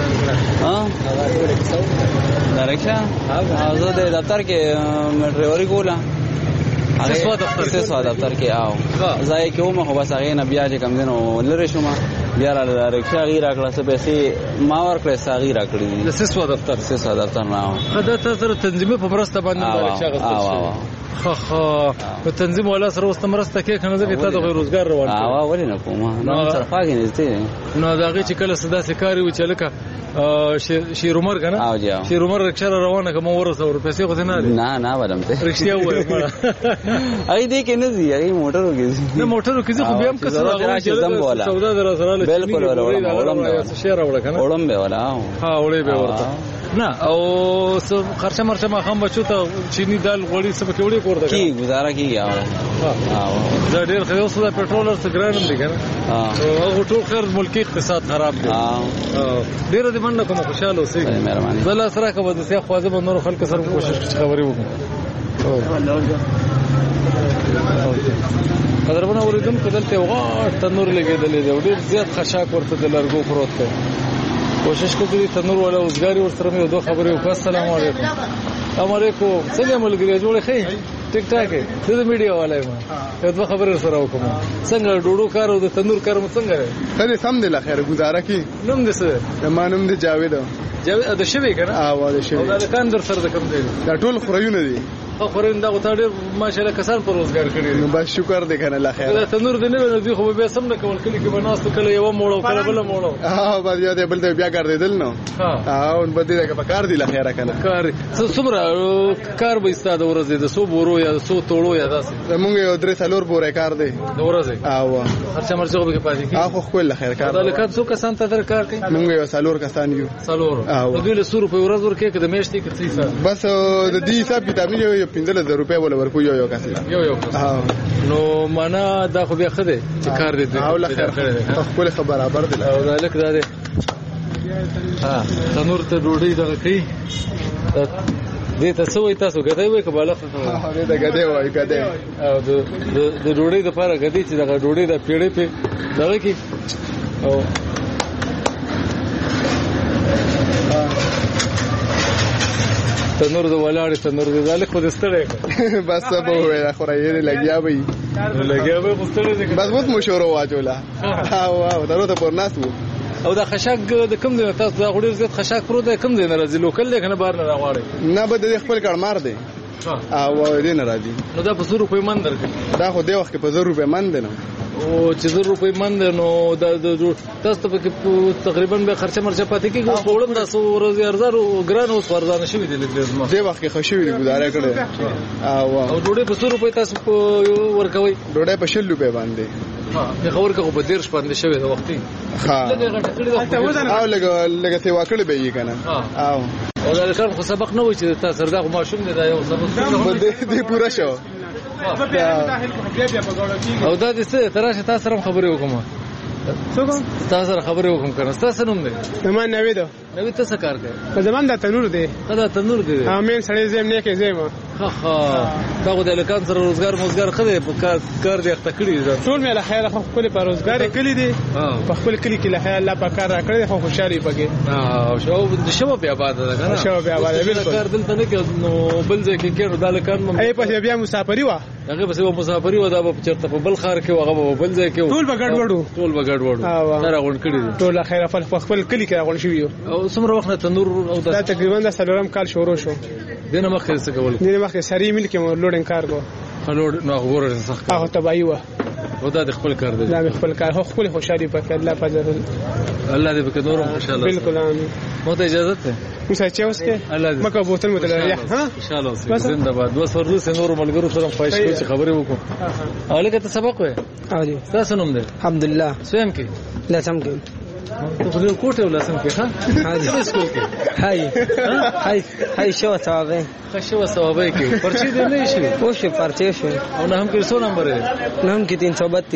دا رکشا زه د دفتر کې ډرایوري کوله سوا دفتر کې آو ځای کې ومه خو بس هغې نه بیا چې کم دی نو لرې شوم بیا رکشا هغې راکړه څه پیسې ما ورکړې څه هغې راکړي دي د سوا دفتر نه دا تا سره تنظیمي په مرسته باندې رکشا اخیستل شوي په تنظیم والا سره اوس ته مرسته کوې که نه ځکه تا د روزګار روان کوې ولې نه کوم نو سره خواږې نږدې نو د هغې چې کله څه داسې کار وي چې لکه شیر عمر کنه شیر عمر رکشا روانه کوم ورسره پیسې خو نه ولم ته رښتیا وایم اې دې کې نه زی اې موټرو کې نه موټرو کې خو بیا هم کس راغلی سودا در سره بالکل ولا شیر ولا کنه وړم به ولا وړې به ورته نه او خرچه مرچه ما هم بچو ته چینی دال غوړي سب کې وړي کوړه کی گزاره کیږي دا ډېر خو اوس د پېټرول سره ګرانم دي کنه او ټول خیر ملکی اقتصاد خراب دي ډېر دې مننه کوم خوشاله اوسئ مهرباني زله سره کوم د سیاق خوازه به نور خلک سره کوشش خبرې وکړو قدرمن اوریدم کدلته وغاټ تنور لګېدلې دی ډېر زیات خشاک ورته د لرګو پروت دی کوشش کوي تنور ولا اوسګاری ورسره مې دوه خبرې وکړه السلام علیکم څنګه ملګری جوړې خې ټیک ټاک د میډیا والای ما دوه خبرې سره وکم څنګه ډوډو کار او د تنور کار مو څنګه سره سم دی لا خیر گزاره کی نوم دې څه ما نوم دې جاوید د شوی کنه د شوی دا کاندر سره د کوم دی دا ټول خوريونه دي خو خورین دا غوته ډېر ماشاءالله کسان پر روزګار کړی نو بس شکر دې کنه الله خیر دا تنور دې نه نو دوی خو به سم نه کول کلی کې بناست کله یو موړو کله بل موړو بس یو دې بل ته بیا کار دیدل نو او بده دې په کار دی لا خیر کنه کار څومره کار به استاد ورځ دې 100 بورو یا 100 توړو یا داسې موږ یو 3 بورې کار دی ورځ او خرچه مرچه به پاتې کی خو خپل خیر کار دا لکه څو کسان ته در کار کوي موږ یو 4 کسان یو 4 دوی له 100 روپے ورځ ورکې کده میشتي کې څه بس د دې حساب کتاب یو 15000 روپے ولا ورکو یو کس یو نو معنا دا خو بیا خده چې کار دې او له خیر خپل خبر برابر دی او دا لکه دا دی تنور ته ډوډۍ دغه کوي دې ته څه وایي تاسو غدای وای کباله ته دې ته غدای وای غدای او د ډوډۍ د لپاره غدای چې دغه ډوډۍ د پیړې په دغه کې او تنور د ولاړ تنور د ځل خو دستړې بس به وای خو راځي لګیا وای خو ستړې بس وڅ مشوره واجولا او درو ته پرناس وو او دا خشاک د کوم ځای تاسو دا غوډیر زیات خشاک پرو د کوم ځای نه راځي لوکل دی کنه بار نه راغواړي نه به د خپل کړمار دی او دې نه راځي نو دا په 100 روپۍ من درکې دا خو د وخت په 100 روپۍ من دی نو او چې 100 روپۍ من دی نو دا تاسو ته تقریبا به خرچه مرچه پاتې کېږي خو وړم دا 100 ورځې ارزار ګران اوس ورزانه شوی دی لږ د وخت کې خوشوي دی گزاره کړي او ډوډۍ په 100 روپۍ تاسو ورکوي ډوډۍ په 60 روپۍ باندې په خبر کې په 10 باندې شوی دا وختي او لګه څه واکړې به یې کنه او دا کار خو سبق نه وای چې تاسو دا ماشوم دی دا یو سبق دې پورا شو او دا دې څه تراشه تاسو سره خبرې وکم تاسو سره خبرې وکم کنه تاسو نوم دی زمان نوې ده نوې تاسو کار کوي زمان دا تنور دی دا تنور دی امين سړی زم نه کې زم دا غو د لکان سره روزګار خدای په کار دی اخته کړی ټول مې له خیر خو خپل په روزګار کړی دی په خپل کلی کې له خیر الله په کار راکړی خو خوشالي پکې او شو د شوه په آباد ده کنه شوه په آباد بالکل کار دلته نه کې نو بل ځای کې کېرو د لکان ای په بیا مسافری و هغه په مسافری و دا په چرته په بل خار کې هغه په بل ځای کې ټول بغړ وړو سره غون کړی دی ټول خیر په خپل کلی کې غون شوی او څومره وخت تنور او دا تقریبا د سلام کال شروع شو دینه مخکې څه کول دینه مخکې سری مل کې لوډینګ کار کو لوډ نو غوړ سخت هغه تبعی و او دا د خپل کار دی دا خپل کار خو خپل خوشالي پکې الله فضل الله دې پکې نور خوشاله بالکل امين مو ته اجازه ته موسی چاوس کې مکه بوتل متل یا ها ان شاء الله زنده باد بس ورته سنور ملګرو سره خواهش کوي چې خبرې وکړو او لکه ته سبق وې او دي تاسو نوم دی الحمدلله سویم کې لا سم کې ته په کوټه ولا سم کې ها هاي سکول کې هاي شو ثوابه شو ثوابه کې پرچې دې نه شي او شو پرچې شو او نه هم کې 100 نمبر دی نه هم کې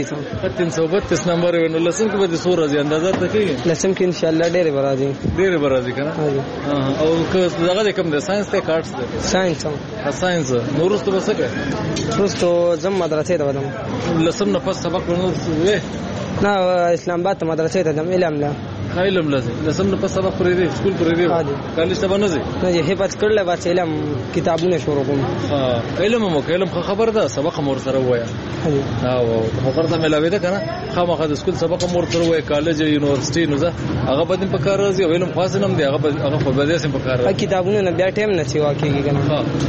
332 نمبر ونو لسم کې به 100 راځي اندازه ته کې لسم کې ان شاء الله ډېر برازي کنه او که دغه کوم د ساينس ته کارټس دی ساينس نورستو بس کې نورستو زم مدرسې ته ودم لسم نه پس سبق ورنوستو نه اسلام آباد ته مدرسې ته دم علم لازم لسم نه پس سبق پرې دی سکول پرې دی کالج ته باندې نه حفظ کړل بس علم کتابونه شروع کوم علم خبر ده سبق مور سره وایا او خبر ته ملاوي ده کنه خامخا د سکول سبق مور سره وایا کالج یونیورسيټي نو زه هغه بدن په کار راځي علم خاص نم دی هغه په بده سم په کار راځي کتابونه نه بیا ټیم نه سیوا کیږي کنه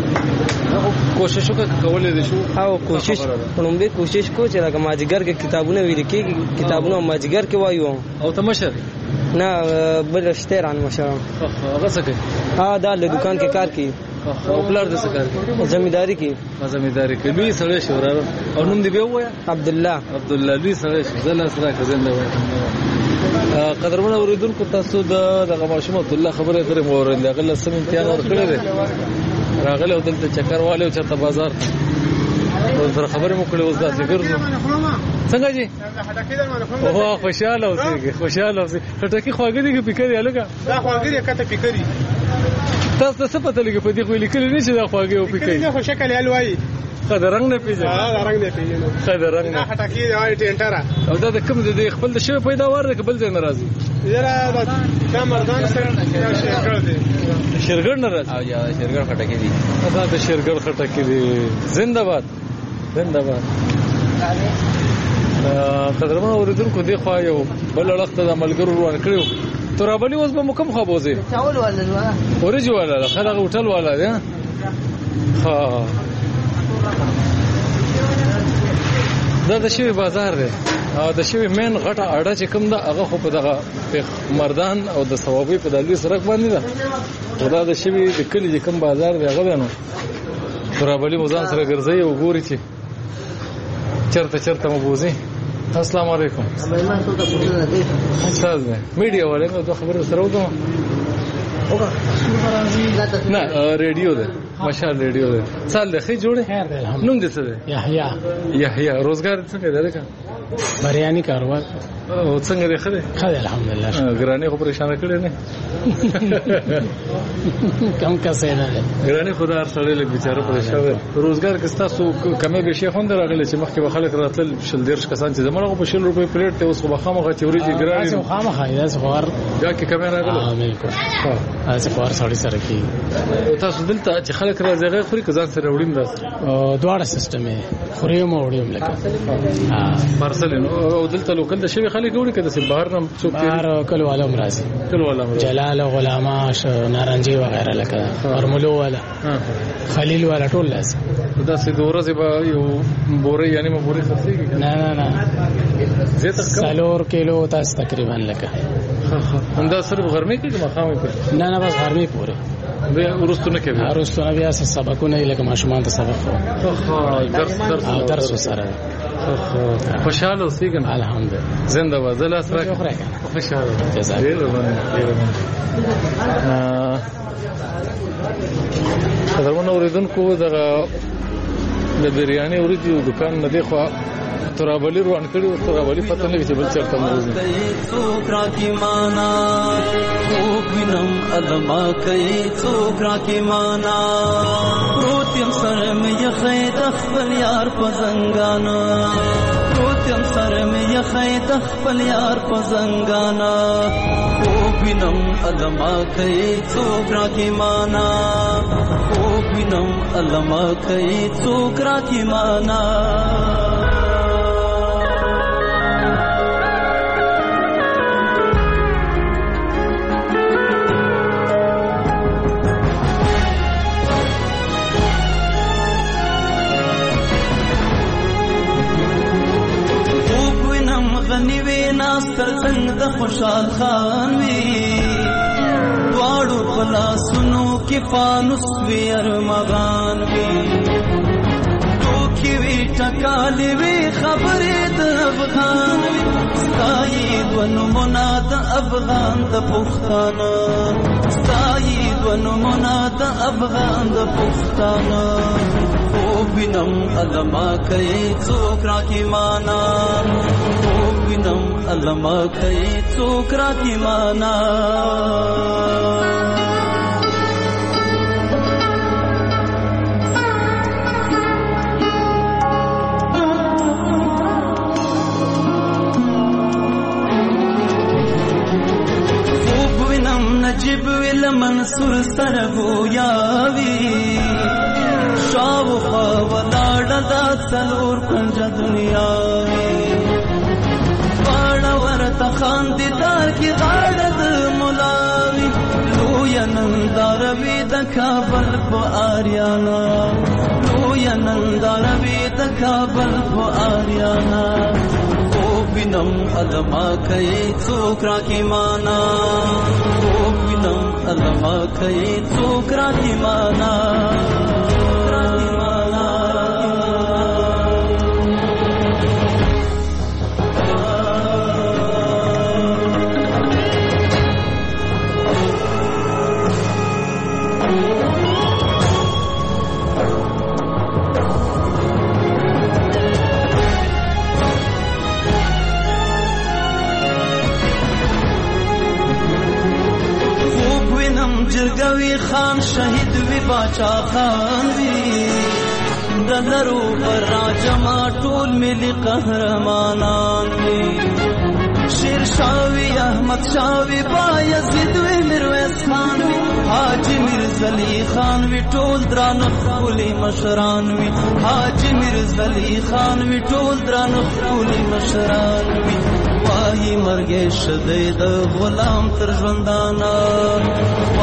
کوشش وکولې دي شو او کوشش کو چې هغه ماجګر کې کتابونه ویل کیږي کتابونه ماجګر کې وایو او تمشه نه بل اشتران مشرم هغه څه کوي دا له دکان کې کار کوي او بلار د څه کار کوي زمینداری کې لوی سره شورا او نوم دی به وای عبد الله لوی سره زله سره کزنده وای قدرمن اوریدونکو تاسو د ماشوم عبد الله خبره کړې مو ورنده غل سم امتحان ورکړل دي راغله دلته چکر والے او چرته بازار سره خبره مو کړې اوس دا څنګه څنګه جی او خوشاله اوسې ټټکی خواږه دي کې پکړی الګا دا خواږه دي کته پکړی تاسو څه پته لګي په دې خو لیکل نه شي دا خواږه او پکړی نه خو شکل الوای خدرنګ نه پیژنه رنګ نه پیژنه خدرنګ نه ټټکی دی ټینټرا او دا کوم دي خپل د شی پیداوار دی قبل ځای ناراضي یاره دا مردان سره شرګړ دی شرګړ ناراضي او یا شرګړ خټکی دي دا د شرګړ خټکی دي زنده باد قدرمن اوریدونکو دی خو یو بل لخته د ملګرو روان کړو ترابلی اوس به مکم خو بوزي چاول ولا ورجو ولا خلک هوټل ولا دی ها دا د شوی بازار دی او د شوی مین غټه اړه چې کوم دا هغه خو په دغه مردان او د ثوابي په دالوي سرک باندې ده. دا د شوی د کلی چې کوم بازار دی هغه نه برابرلی مزان سره ګرځي او ګوري چې چرته مبوزي. السلام علیکم. استاد میډیا والے نو د خبرو سره وګم نه ریډیو ده مشال ریډیو ده سال ده خې جوړه خیر ده نوم دې څه ده یحیی روزګار څنګه ده لکه بریانی کاروبار او څنګه ده خره الحمدلله ګرانی خو پریشان کړي نه کم کسه نه ګرانی خدای سره له بیچاره پریشان روزګار کستا سو کمه به شي خوند راغله چې مخکې خلک راتل شل دیرش کسان چې زمونږ په شل روپے پلیټ ته اوس خو خامخه چوري چې ګرانی خامخه دا سوار یا کې کمه راغله بالکل از خبر سړی سره کې تاسو دلته چې خلک راځي خوري کزان سره وړیم راځي دواړه سیستم یې خوري مو وړیم لکه پارسل او دلته لوکل د شوی خلک وړي کده چې بهر نم څوک بهر کلو عالم راځي جلال غلاما نارنجي وغیرہ لکه فرمولو والا خلیل والا ټول لاس دا سې دورځي به یو بوري یعنی مو بوري خرڅيږي نه زه تاسو کیلو تاسو تقریبا لکه همدا صرف غرمه کې مخامه کې نه بس غرمه پوره بیا ورستونه کې ورستونه بیا سبقونه لکه ماشومان ته سبق درس سره خوشاله اوسېږم الحمدلله زنده باد زلا سره خوشاله جزاک خبرونه اوریدونکو دغه د بریاني اوریدو دکان نه دی خو ترابلی روان کړي او ترابلی پته نه چې بل چرته موجود څوک راکی معنا خوب وینم ادما کوي څوک راکی معنا پروتیم سره مې خید خپل یار په زنګانا پروتیم سره مې خید خپل یار په زنګانا خوب وینم ادما کوي څوک راکی معنا خوب وینم ادما کوي څوک راکی معنا څنګه د خوشحال خان وی واړو خلاصونو کې فانوس وی ارمغان وی ټوکی وی ټکالې وی خبرې د افغان ستایي ونو مناد افغان د پښتانه ستایي ونو مناد افغان د پښتانه وینم علما کوي څوک راکی معنا وینم علما کوي څوک راکی معنا وینم نجیب ویل منصور سره گویاوی شاوخوا ولاړه دا څلور کنجه دنیا باڼه ورته خاندیدار کې غاړه د ملاوي لویه ننداره وي د کابل په آریانا لویه ننداره وي د کابل په آریانا خوب وینم علما کوي څوک راکی معنا خوب وینم علما کوي څوک راکی معنا جرګوي خان شهید وی باچا خان وی دلرو پر راجما ټول ملي قهرمانان وی شیر شاوی احمد شاوی بایزید وی میرویس خان وی حاجی میرزلی خان وی ټول درانه خولي مشران وی حاجی میرزلی خان وی ټول درانه خولي مشران وی وای مرګ شدید غلام تر ژوندانا وای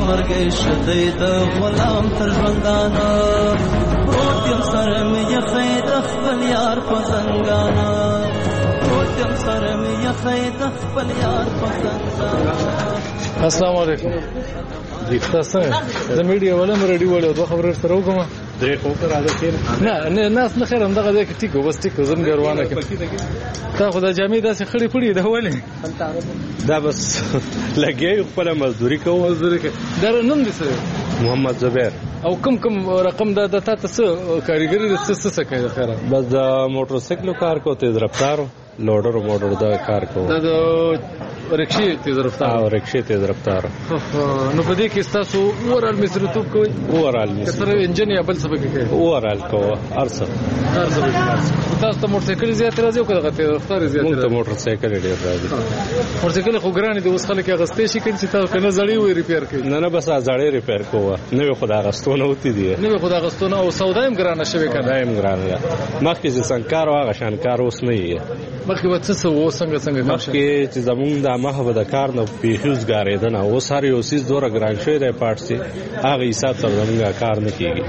مرګ شدې د غلام تر ژوندانه پروت یم سره مې یخې د خپل یار په زنګانه پروت یم سره مې یخې د خپل یار په زنګانه. السلام علیکم. تاسو د میډیا ولم ریډیو ولې دوه خبرې سره وکم درې خو راځي خیر نه ناس نه خیر هم دغه ځکه ټیکو بس ټیکو زم ګروانه کې تا خدای جامې داسې خړې پړې ده ولې دا بس لګي خپل مزدوري کوو دا نوم دې څه محمد زبیر او کم رقم دا د تاسو کاریګری د څه کوي خیره بس د موټر سایکل کار کو تیز رفتار لوډر موډر دا کار کو دا رکشې تیز رفتار او رکشې تیز رفتار نو په دې کې تاسو اورال مصرتوب کوي اورال کثره انجن یا بل څه کوي اورال کو ارسه تاسو ته موټر سایکل زیات راځي او کله تیز رفتار زیات راځي موږ موټر سایکل ډیر راځي موټر سایکل خو ګران دي اوس خلک غستې شي کله چې تاسو کنه زړی وي ریپیر کوي نه بس زړی ریپیر کوه نو خدا غستونه وتی دي نو خدا غستونه او سودایم ګرانه شوی کنه دایم ګرانه مخکې څنګه کار واغ شانکار اوس نه یې مخکې وڅ و څنګه مخکې چې زمونږ د مخه د کار نه پیښوز غاریدنه اوس هر یو سیس دوره ګران شوی دی پارټسي هغه حساب سره زمونږ کار نه کیږي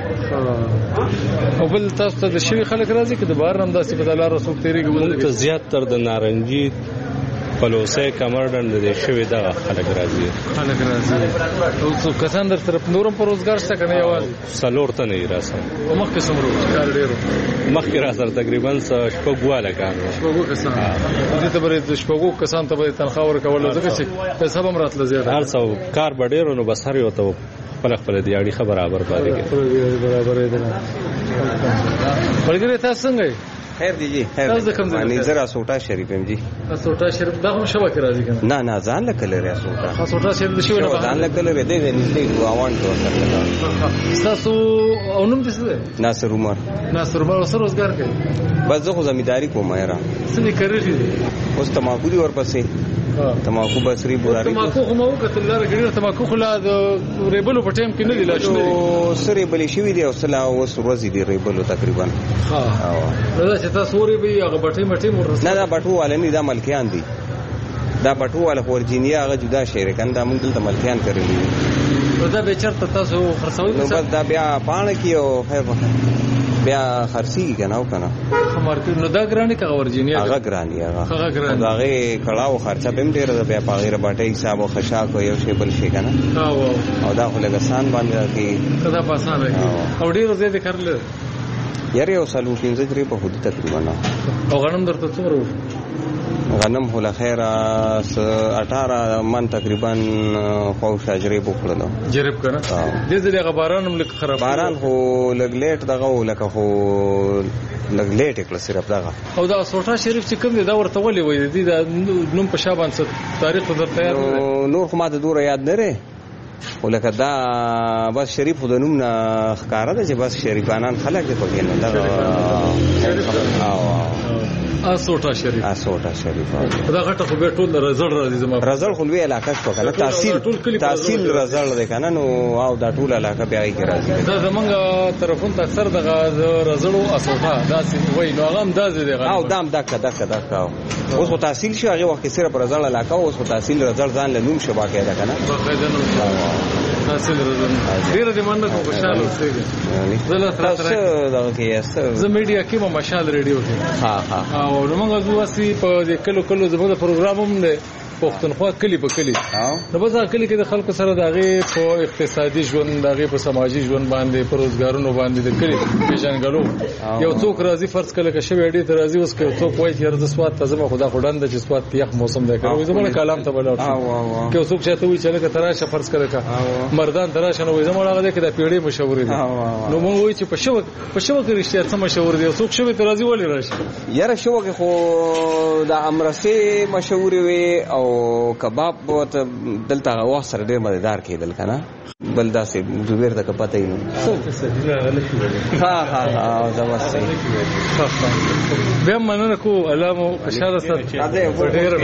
او بل تاسو ته د شوی خلک راځي چې د بهر هم داسې په دلار رسوک تیریږي موږ ته زیات تر د نارنجي پلوسه کمرډن د شوی دغه خلک راځي او څو کسان در طرف نورم پر روزګار شته کنه یوازې سلورته نه راسه او مخکې سمرو کار ډیرو مخکې را سره تقریبا شپږواله کار شپږو کسان دې ته بری شپږو کسان ته به تنخواه ورکول ځکه چې پیسې هم راتله زیات هر څو کار ډیرو نو بس هر یو ته خپل دی اړي خبر برابر پاتې کیږي برابر دی ولګره تاسو څنګه خیر دی جی خیر مانی زرا سوټا شریف ایم جی سوټا شریف دا هم شبکه راځي کنه نه ځان لکه لري سوټا شریف د شو نه ځان لکه لري دی نږدې روان ته تاسو او نوم دې څه ناصر عمر سره روزګار کوي بس زه خو زمینداری کوم یاره څه کوي اوس تماکو دی ورپسې تماکو بسری بوراری تماکو خو مو کتل لاره ګډه تماکو خو لا د ریبلو په ټیم کې نه دی لاشنه او سره بلې شوی دی او سلا اوس ورځې دی ریبلو تقریبا ها دا چې تاسو ورې به هغه بټي مټي مرسته نه دا بټو والنی دا ملکیان دي دا بټو والا ورجینیا هغه جدا شهر کنده موږ دلته ملکیان کړی دا به چرته تاسو خرڅوي نو بس دا بیا پان کیو بیا خرڅي کنه او کنه مارکیټ نو دا ګرانی کا ورجینیا هغه ګرانی هغه کړهو خرچه به ډیر ده بیا پاغیره باټي حساب او خشاک یو شی بل شي کنه او دا خو لګسان باندې کی کدا پاسان او ډیر زیات کړل یاره یو سالو 15 درې په هدي تقریبا او غنم درته څومره غنم هله خیره 18 من تقریبا خو شاجرې بوخړلو جریب کنه دې دې غباران هم لک خراب باران خو لګلیټ دغه لکه خو لګلیټ کله صرف دغه او دا سوټا شریف چې کوم دی دا ورته ولې وای دي دا نوم په شابان څه تاریخ در تیار نور خو ما ته دوره یاد نه لري ولکه دا بس شریف د نوم نه ښکارا ده چې بس شریفانان خلک دي په کې نه دا سوټا شریف دا غټه خو به ټول رزل راځي زما رزل خو لوی علاقه شو کنه تحصیل رزل ده کنه نو او دا ټول علاقه بیا یې راځي دا زمونږ طرفون ته اکثر د رزلو اسوټا دا سی وای نو هغه هم دازې دی او دام دک اوس په تحصیل شو هغه وخت صرف رزل علاقه اوس په تحصیل رزل ځان له نوم شو باقی ده کنه تحصیل رزل ډیر دې مننه کو خوشاله اوسئ زله تاسو دا کې یاست زه میډیا کې مو مشال ریډیو کې ها او موږ زواسي په کلو زموږ پروګرام هم نه پښتونخوا کلی په کلی نو بس کلی کې د خلکو سره دغه په اقتصادي ژوند دغه په سماجی ژوند باندې په روزګارونو باندې د کلی پیژنګلو یو څوک راځي فرض کله کې شوی ډی ته راځي اوس کې څوک وایي چې د سواد ته زما خدا خدان د چې سواد یخ موسم دی کوي زما کلام ته بلاو کې څوک چې ته وایي چې لکه تراشه فرض کړه کا مردان تراشه نو زما هغه کې د پیړې مشهور دي نو موږ وایي چې په شو کې رښتیا څه مشهور دي څوک شوی ته راځي ولې راشي یاره شو کې خو د امرسه مشهور وي او کباب بہت دلتا واه سره ډیر مزیدار کېدل کنه بل داسې زبیر ته پته یې نو ها زما صحیح بیا مننه کو علامه اشاره سره ډیر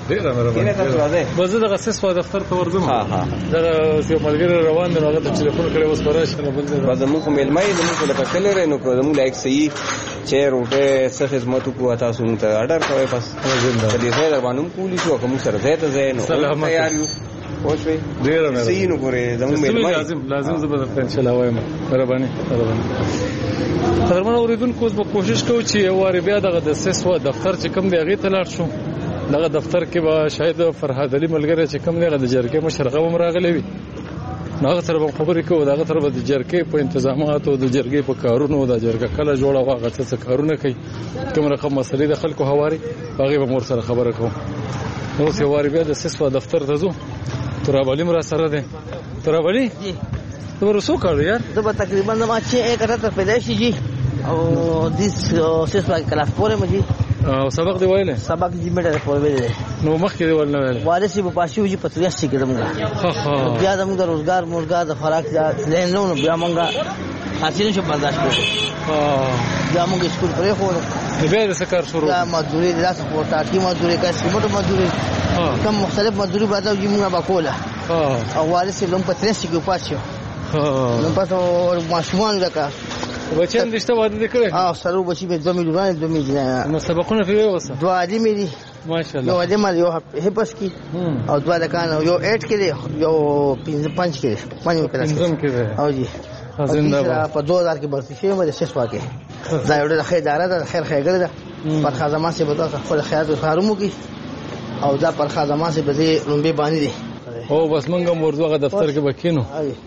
بس دغه سیس په دفتر ته ورځم دغه یو ملګری روان دی هغه ته ټلیفون کړی اوس پراشه نه بل بس موږ ملمای موږ له کلر نو کوم لایک صحیح چیر وټه څه خدمت کو تاسو ته آرډر کوي پس دې ځای باندې کولی شو کوم سره زه ته زه نو تیار یو پوښوي ډیر نه سینو ګورې زموږ مېلمه لازم زبر په ان شاء الله وایم مهرباني قدرمن اوریدونکو به کوشش کوو چې یو واری بیا دغه د سیسوا دفتر چې کوم دی هغه ته لاړ شو دغه دفتر کې به شاید فرهاد علي ملګری چې کوم دی د جرګې مشرغه هم راغلی وي هغه سره به خبرې کوو دغه سره به د جرګې په انتظاماتو د جرګې په کارونو د جرګه کله جوړه هغه څه کارونه کوي کوم رقم مسلې د خلکو هواري هغه به مور سره خبره کوو نو څه واری بیا د سیسوا دفتر ته ځو ترابلی مرا سره ده ترابلی جی تو رسو کړو یار زه تقریبا ما چې 1 پیدائشي جی او دیس سیسوا کلاس پورې مجي او سبق دی وایله سبق جی میډه پورې ویل نو مخکې دی ولنه ویل وارثي په پاشو جی 85 کې دمګه بیا دمګه روزګار مرګه د خوراک ځین نو بیا مونږه حاصل شو برداشت کړو بیا مونږ سکول پرې خو بیا د سکار شروع دا مزدوري د لاس پورتا کی مزدوري کا سیمټ مزدوري کوم مختلف مزدوري راځي جی مونږه باکوله او وارثي لوم په 83 کې پاتشو نو پاتو ماشومان لکه بچن دشته واده کړې سره بچي به 2 میلیون نو سبقونه پیو وسه دوه دې مې ماشاءالله یو دې مال یو هپس کی او دوه د کان یو 8 کې یو 5 کې 5 کلاس او جی زنده په 2000 کې برتي شي مې سیسوا کې دا یو د خیر اداره ده خیر خیګر ده پر خدمات سي بتا خپل خیرات خارمو کې او دا پر خدمات سي به لومبي باندې دي او بس منګم ورځوغه دفتر کې بکینو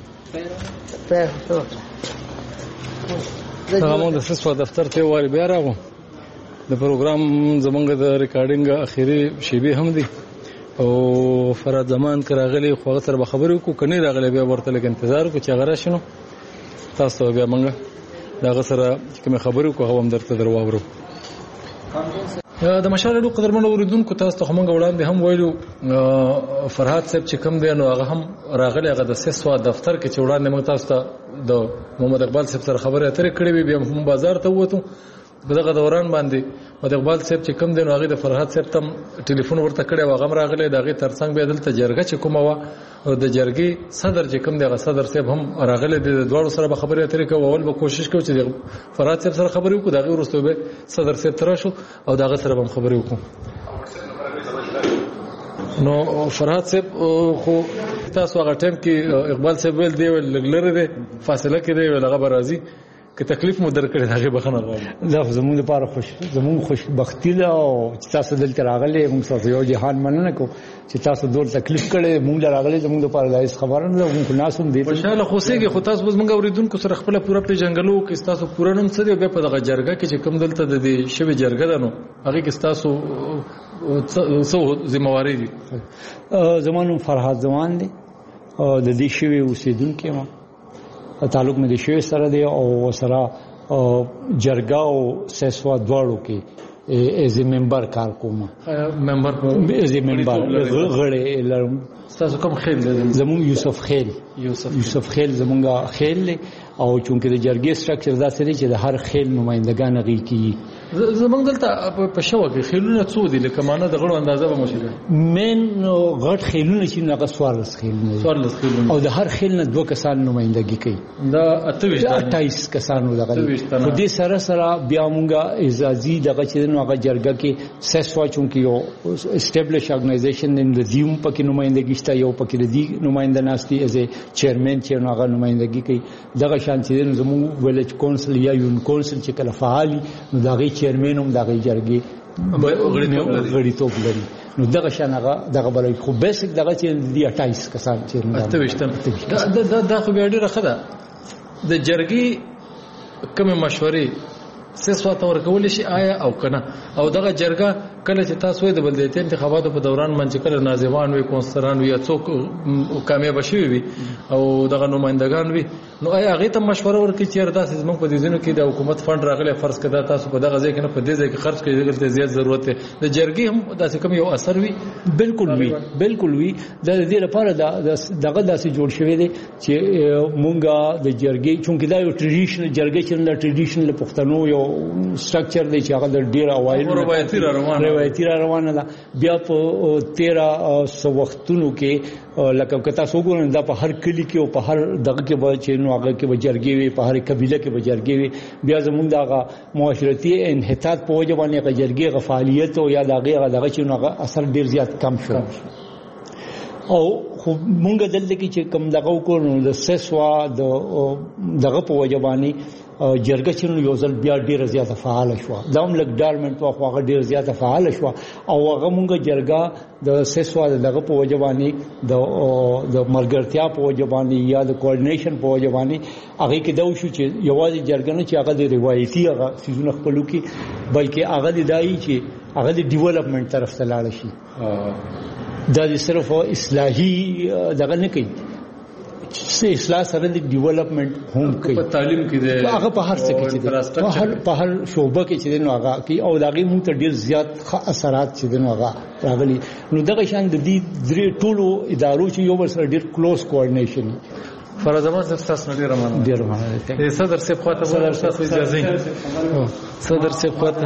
هغه د سیسوا دفتر ته واری بیا راغو د پروګرام زمونږ د ریکارډینګ اخیری شیبه هم دي او فراد زمان کراغلی خو سره به خبرې کو کني راغلی بیا ورته لګ انتظار کو چې غره شنو تاسو بیا مونږ دا سره کوم خبرې کو هم درته درواورو د مشالو قدرمن اوریدونکو تاسو ته موږ وړاندې هم ویلو فرهاد صاحب چې کوم دی نو هغه هم راغلی هغه د سیسوا دفتر کې چې وړاندې موږ تاسو ته د محمد اقبال صاحب سره خبرې اترې کړې وي بیا هم بازار ته ووتو په دغه دوران باندې محمد اقبال صاحب چې کوم دی نو هغه د فرهاد صاحب ته ټلیفون ورته کړی هغه راغلی دغه ترڅنګ به دلته جرګه چې کومه وا او د جرګې صدر چې کوم دی هغه صدر صاحب هم راغلی د دوړو سره به خبرې اترې کوو اول به کوشش کوو چې فرهاد صاحب سره خبرې وکړو دغه ورسته به صدر صاحب تر شو او دغه سره هم خبرې وکړو نو فرهاد صاحب خو تاسو هغه ټیم کې اقبال صاحب ول دی لګلره دی فاصله کې دی هغه برازي که تکلیف مو درکړی هغه بخنه غواړم دا زموږ لپاره خوشبختی ده او تاسو دلته راغلي موږ تاسو یو جهان مننه کو چې تاسو ډول تکلیف کړي موږ راغلي زموږ لپاره د هیڅ خبره نه موږ ناسوم دي خوشاله خوسېږي خو تاسو موږ اوریدونکو سره خپل پوره پیژنګلو کې تاسو پوره نوم څه دی په دغه جرګه کې چې کوم دلته د شوی جرګه ده نو هغه کې تاسو څو ذمہواری دي زمونږ فرهاد زمان دي د دې شوی اوسیدونکو ما تعلق مې د شوی سره دی او سره جرګه او سیسوا دواړو کې ایز ا ممبر کار کوم ممبر ایز ا ممبر غړي لرم تاسو کوم خیل زمون یوسف خیل زمونږه خیل او چونکه د جرګې سټرکچر دا سره چې د هر خیل نمائندگان غي کی زمونږ دلته په شوه کې خیلونه څو دي لکه معنی د غړو اندازه به مشکل مین غټ خیلونه چې نغه سوارلس خیلونه او د هر خیل نه دوه کسان نمائندګي کوي دا 28 کسانو دغه په دې سره بیا مونږه اعزازي دغه چې نو هغه جرګه کې سیسوا چونکه یو اسټابلیش ارګنایزیشن ان د زیوم پکې نمائندګي شته یو پکې د دې نمائنده ناشتي ایز ا چیرمن چې نو هغه نمائندګي کوي دغه شان چې زموږ ویلج کونسل یا یون کونسل چې کله فعالي نو دغه چیرمن هم دغه جرګې غړیتوب لري نو دغه شان هغه دغه بلای خو بیسیک دغه چې د 28 کسان چې دا خو بیا ډیره خده د جرګې کوم مشورې سیسوا ته ورکول شي آیا او کنه او دغه جرګه کله چې تاسو د بلدیت انتخاباتو په دوران منځ کله ناظمان وي کونسلران وي څوک کامیاب شي وي او دغه نمائندگان وي نو آیا هغه ته مشوره ورکړي چې داسې زموږ په دې ځینو کې د حکومت فند راغلی فرض کړه تاسو په دغه ځای کې نه په دې ځای کې خرج کړئ دغه زیات ضرورت دی د جرګې هم داسې کوم یو اثر وي بالکل وي د دې لپاره دغه داسې جوړ شوی دی چې مونږه د جرګې چونکه دا یو ټریډیشنل جرګې چې د ټریډیشنل پښتنو یو سټرکچر دی چې هغه د ډیر اوایل روایتي روانه ده بیا په 1300 وختونو کې لکه کتا سوګون دا په هر کلی کې او په هر دغه کې به چې نو هغه کې به جرګې وي په هر قبيله کې به جرګې وي بیا زمونږ دغه معاشرتي انحطاط په وجه باندې جرګې غفالیت او یا دغه چې نو هغه اثر ډیر زیات کم شو او خو مونږ دلته کې چې کم دغه وکړو د سسوا دغه په وجبانی جرګه چې یو ځل بیا ډیره زیاته فعال شو دا هم لګ ډارمنټ واخو هغه ډیره زیاته فعال شو او هغه مونږ جرګه د سسوا دغه په وجبانی د مرګرتیا په وجبانی یا د کوارډینیشن په وجبانی هغه کې دا شو چې یوازې جرګه نه چې هغه د روایتي هغه سيزونه خپلو کې بلکې هغه د دای چې هغه د ډیولپمنٹ طرف ته لاړ شي دا صرف اصلاحي دغه نه کوي چې اصلاح سره د ډیولپمنٹ هم کوي په تعلیم کې د هغه په هر څه کې چې په هر شوبه کې چې نو هغه کې او دغه مونږ ته ډیر زیات اثرات چې نو هغه راغلي نو دغه شان د دې درې ټولو ادارو چې یو بل سره ډیر کلوز کوارډینیشن فرض زمان تاسو نه ډیر مننه صدر صاحب خواته ولا تاسو اجازه صدر صاحب خواته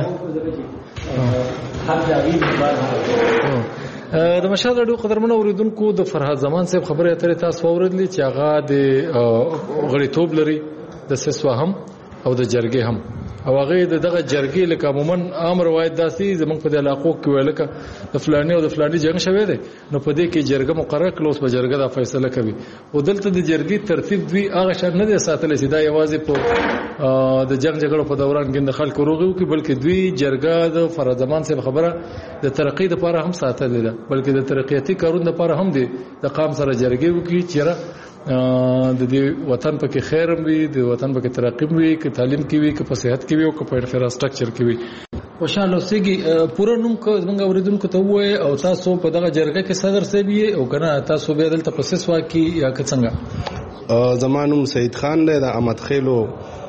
د مشهد رادیو قدرمن اوریدونکو د فرهاد زمان صاحب خبره اترې تاسو اوریدلې چې هغه د غړیتوب لري د سسوا هم او د جرګې هم او هغه دغه جرګې لکه عموما عام روایت داسي زمونږ په علاقو کې ویلکه د فلاني او د فلاني جنگ شوه دی نو په دې کې جرګه مقرره کړو اوس به جرګه دا فیصله کوي او دلته د جرګې ترتیب دوی هغه شان نه دی ساتل چې دا یوازې په د جنگ جګړو په دوران کې د خلکو روغو کې بلکې دوی جرګه د فرهاد زمان صاحب خبره د ترقی لپاره هم ساتل دي بلکې د ترقیاتي کارونو لپاره هم دي د قام سره جرګې وکړي چې د دې وطن پکې خیر وي د وطن پکې ترقی وي کې تعلیم کې وي کې په صحت کې وي او په انفراستراکچر کې وي خوشاله اوسېږي پوره نوم کو زمونږ اوریدونکو ته وایي او تاسو په دغه جرګه کې صدر صاحب یې او کنه تاسو به دلته په سسوا کې یا څنګه زمانوم سید خان دی د احمد خیلو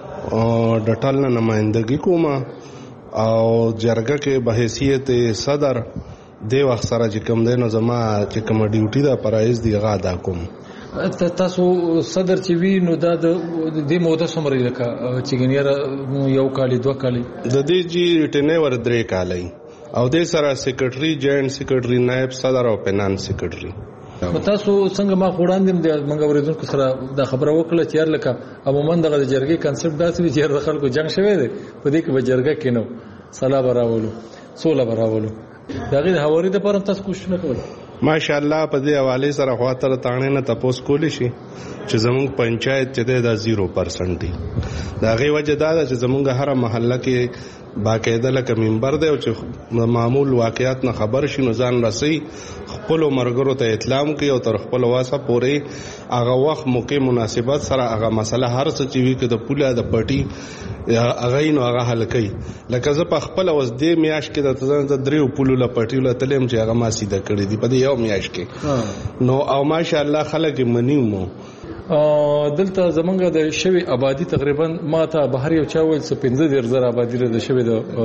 د ټالنه نمائندګي کوم او جرګه کې به حیثیت صدر دی وخت سره چې کوم دی نو زما چې کوم ډیوټي دا پرایز دی غا ادا کوم تاسو صدر چې وی نو دا د دې موده سمره لکه چې ګنیره یو کالي دوه کالي د دې جی ټنیور درې کالي او د سره سیکریټري جوائنټ سیکریټري نائب صدر او فینانس سیکریټري تاسو څنګه ما خوړاندم د منګ اوریدونکو سره دا خبره وکړه چې لکه عموما د جرګې کنسپټ داسې چې د خلکو جنگ شوه دی په دې کې به جرګه کینو صلاح براولو سوله براولو دا غي د حواري د پرم تاسو کوښښ نه کوئ ماشاءالله په دې حواله سره خاطر تانه نه تاسو کولی شي چې زموږ پنچایت چې دا 0% دی دا غي وجه دا چې زموږ هر محله کې باقاعده لکه منبر دی او چې معمول واقعیت نه خبر شي نو ځان رسي خپل مرګرو ته اطلاع کوي او تر خپل واسه پورې هغه وخت موقع مناسبت سره هغه مسله هر څه چې وی کې د پوله د پټي هغه نو هغه حل کوي لکه زه په خپل اوس دې میاش کې د تزان د دریو پولو لا پټي لا تلم چې هغه ما سیده کړی دی په دې یو میاش کې نو او ماشاءالله خلک منیمو دلته زمونږ د شوی آبادی تقریبا ما ته بهر یو چا ویل 15000 آبادی د شوی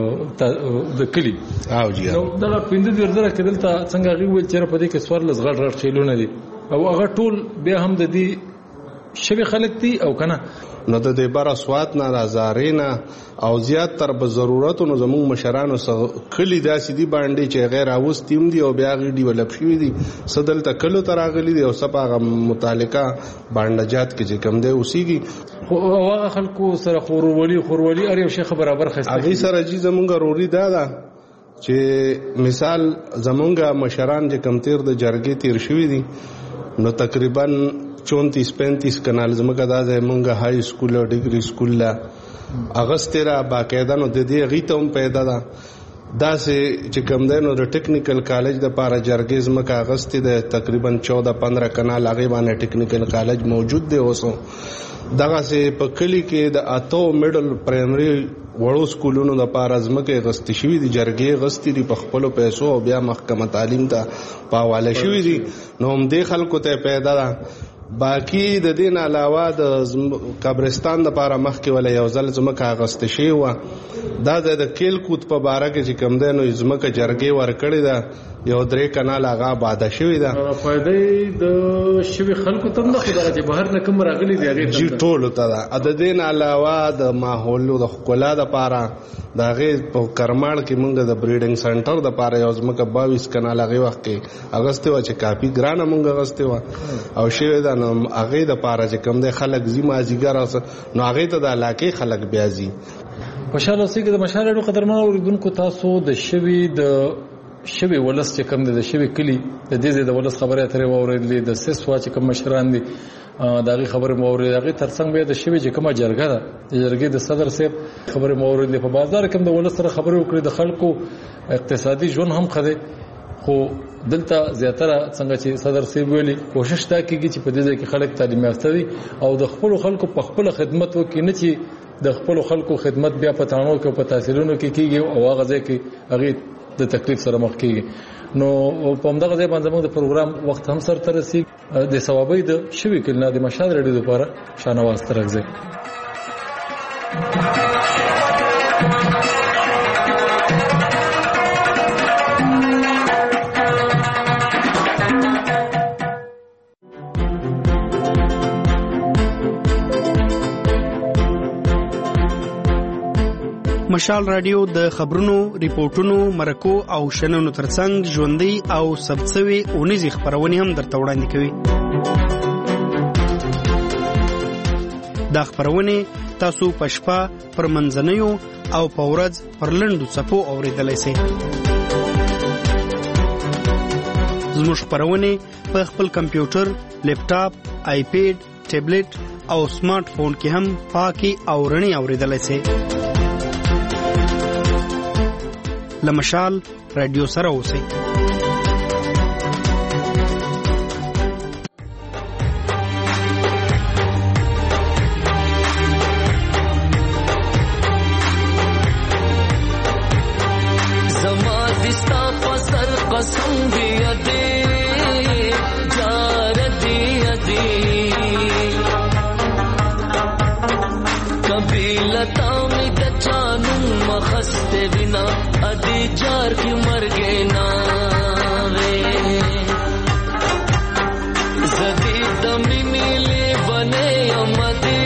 د کلی او جی نو دا 15000 کې دلته څنګه غوي ویل چې په دې کې سوار لزغړ رټ خېلونه دي او هغه ټول بیا هم د دې شوی خلک دي او کنه نو د دې بار اسوات نه رازارینا او زیات تر به ضرورتونو زموږ مشرانو کلی داسې دي باندې چې غیر اوستیم دي او بیا غي دی ولپ شوی دي صدل تکلو تراغلی دي او سپاغه متعلقه باندجات کې چې کم دی اوسېږي هغه خلکو سره خورولي ار یو شیخ برابر خسته هغه سره چې زمونږ روري دا چې مثال زمونږ مشران چې کم تیر د جرګې تیر شوی دي نو تقریبا 34-35 کنال زمکه دا زمونږه های سکول او ډیګری سکول لا اگست را باقاعده نو د دې غیته هم پیدا ده دا چې کوم دینو د ټیکنیکل کالج د پاره جرګې زمکه اگست د تقریبا 14-15 کنال هغه باندې ټیکنیکل کالج موجود دی اوسو دغه سه په کلی کې د اتو میډل پرایمری وړو سکولونو د پاره زمکه غستی شوی دی جرګې غستی دی په خپل پیسو او بیا محکمه تعلیم ته پاواله شوی دی نو هم د خلکو ته پیدا ده باقی د دین علاوه د قبرستان د پاره مخ کې ولا یو ځل زمکه غست شي و دا د کېل کوت په باره کې چې کم دینو زمکه جرګې ور کړی دا یو درې کنال هغه باده شوی دا فائدې د شوی خلکو تم نه خبره چې بهر نه کوم راغلي دی هغه جی ټول ته دا د دین علاوه د ماحول د خپل د پاره دا غي په کرماړ کې مونږ د بریډینګ سنټر د پاره یو زمکه 22 کنال هغه وخت کې اگست و چې کافي ګرانه مونږ اگست و او شوی دا نو هغه د پاره چې کوم د خلک زیما زیګر نو هغه ته د علاقې خلک بیا زی خوشاله اوسئ د مشاهده قدرمن اوریدونکو تاسو د شوی د شوی ولس چې کوم د شوی کلی د دې د ولس خبره اترې واورېدلې د سسوا چې کوم مشران دي دغه خبره واورېدلې هغه ترڅنګ به د شوی چې کومه جرګه ده د جرګې د صدر صاحب خبره واورېدلې په بازار کې د ولس سره خبرې وکړې د خلکو اقتصادي ژوند هم خده خو دلته زیاتره څنګه چې صدر صاحب ویلي کوشش تا کیږي چې په دې ځای کې خلک تعلیم یافته دي او د خپل خلکو په خپل خدمت وکړي نه چې د خپل خلکو خدمت بیا په تانو کې په تحصیلونو کې کیږي او هغه ځای کې هغه د تکلیف سره مخ کیږي نو په همدغه ځای باندې موږ د پروګرام وخت هم سره ترسي د ثوابي د شوي کلنا د مشهد رډیو لپاره شانواز ترغزه مشال رادیو د خبرونو، ریپورتونو، مرکو او شننو ترڅنګ ژوندۍ او ثبتسوي اونیزي خبرونه هم درته وړاندې کوي. دا خبرونه تاسو په شپه پر منځنیو او په ورځ پر لنډو څپو اوریدلای شئ. زموږ خبرونه په خپل کمپیوټر، لیپټاپ، آیپیډ، ټابلیټ او سمارټ فون کې هم پاکي او رڼي اوریدلای شئ. لمشال رادیو سره اوسئ. زما دستا پسر قسم دی ادي جار دی ادي قبیلتا می د چانو مخست بنا ادي جار کی مر گئے نا وے زدی دمی میلے بنے امدی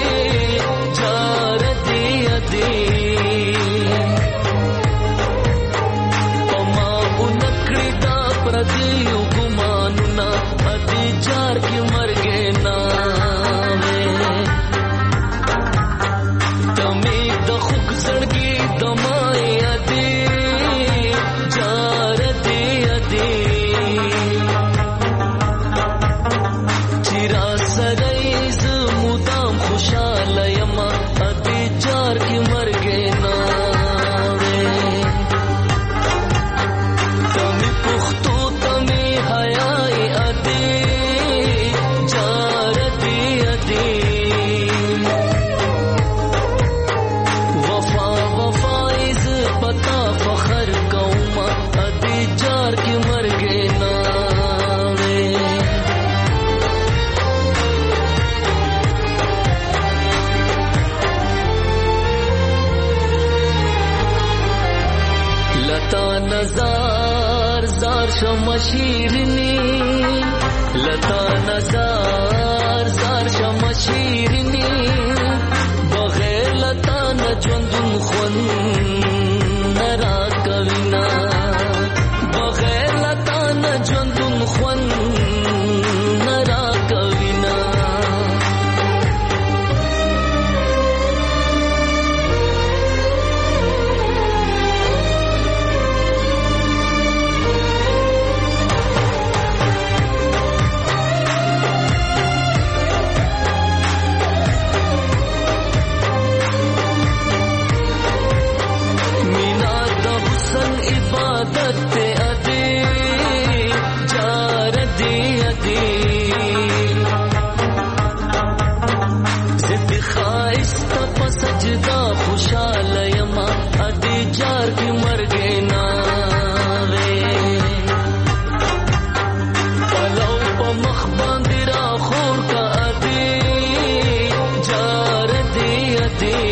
جار دی ادی پما انکڑی دا پردیو گمانونا ادي جار کی مر گئے نا وے تمی د خوک زړګي دمای ادي جار دی ادي چیرا سرایز مدام خوشاله یما ادي جار کی مر گئے نا وے تمی پختو تمی حیاي ادي جار دی ادي پتا فخر قوما ادي جار کی مر گئے نا وے لتا نزار زار شمشیرنی لتا نزار زار شمشیرنی بغیر لتا نجوندم خون نرا کوینا بغیر لتا نجوندم خون نرا کوینا عبادت ادي جار دی ادي زد خائس تپ سجدہ خوشاله یما ادي جار کی مر گئے نا وے پلو په مخ باندې را خور کا ادي جار دی ادي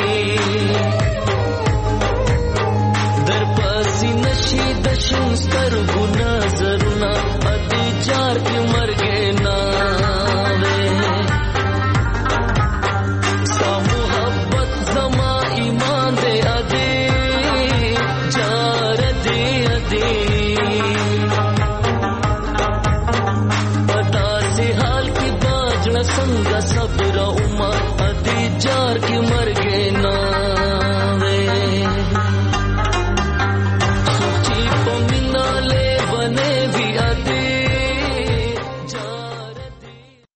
نشی دشن ستر گنا زرنا ادي جار کی مر گئے نا وے سا محبت زما ایمان دے ادي جار دی ادي پتا سی حال کی باجنا سنگ صبر اما ادي جار کی مر گئے نا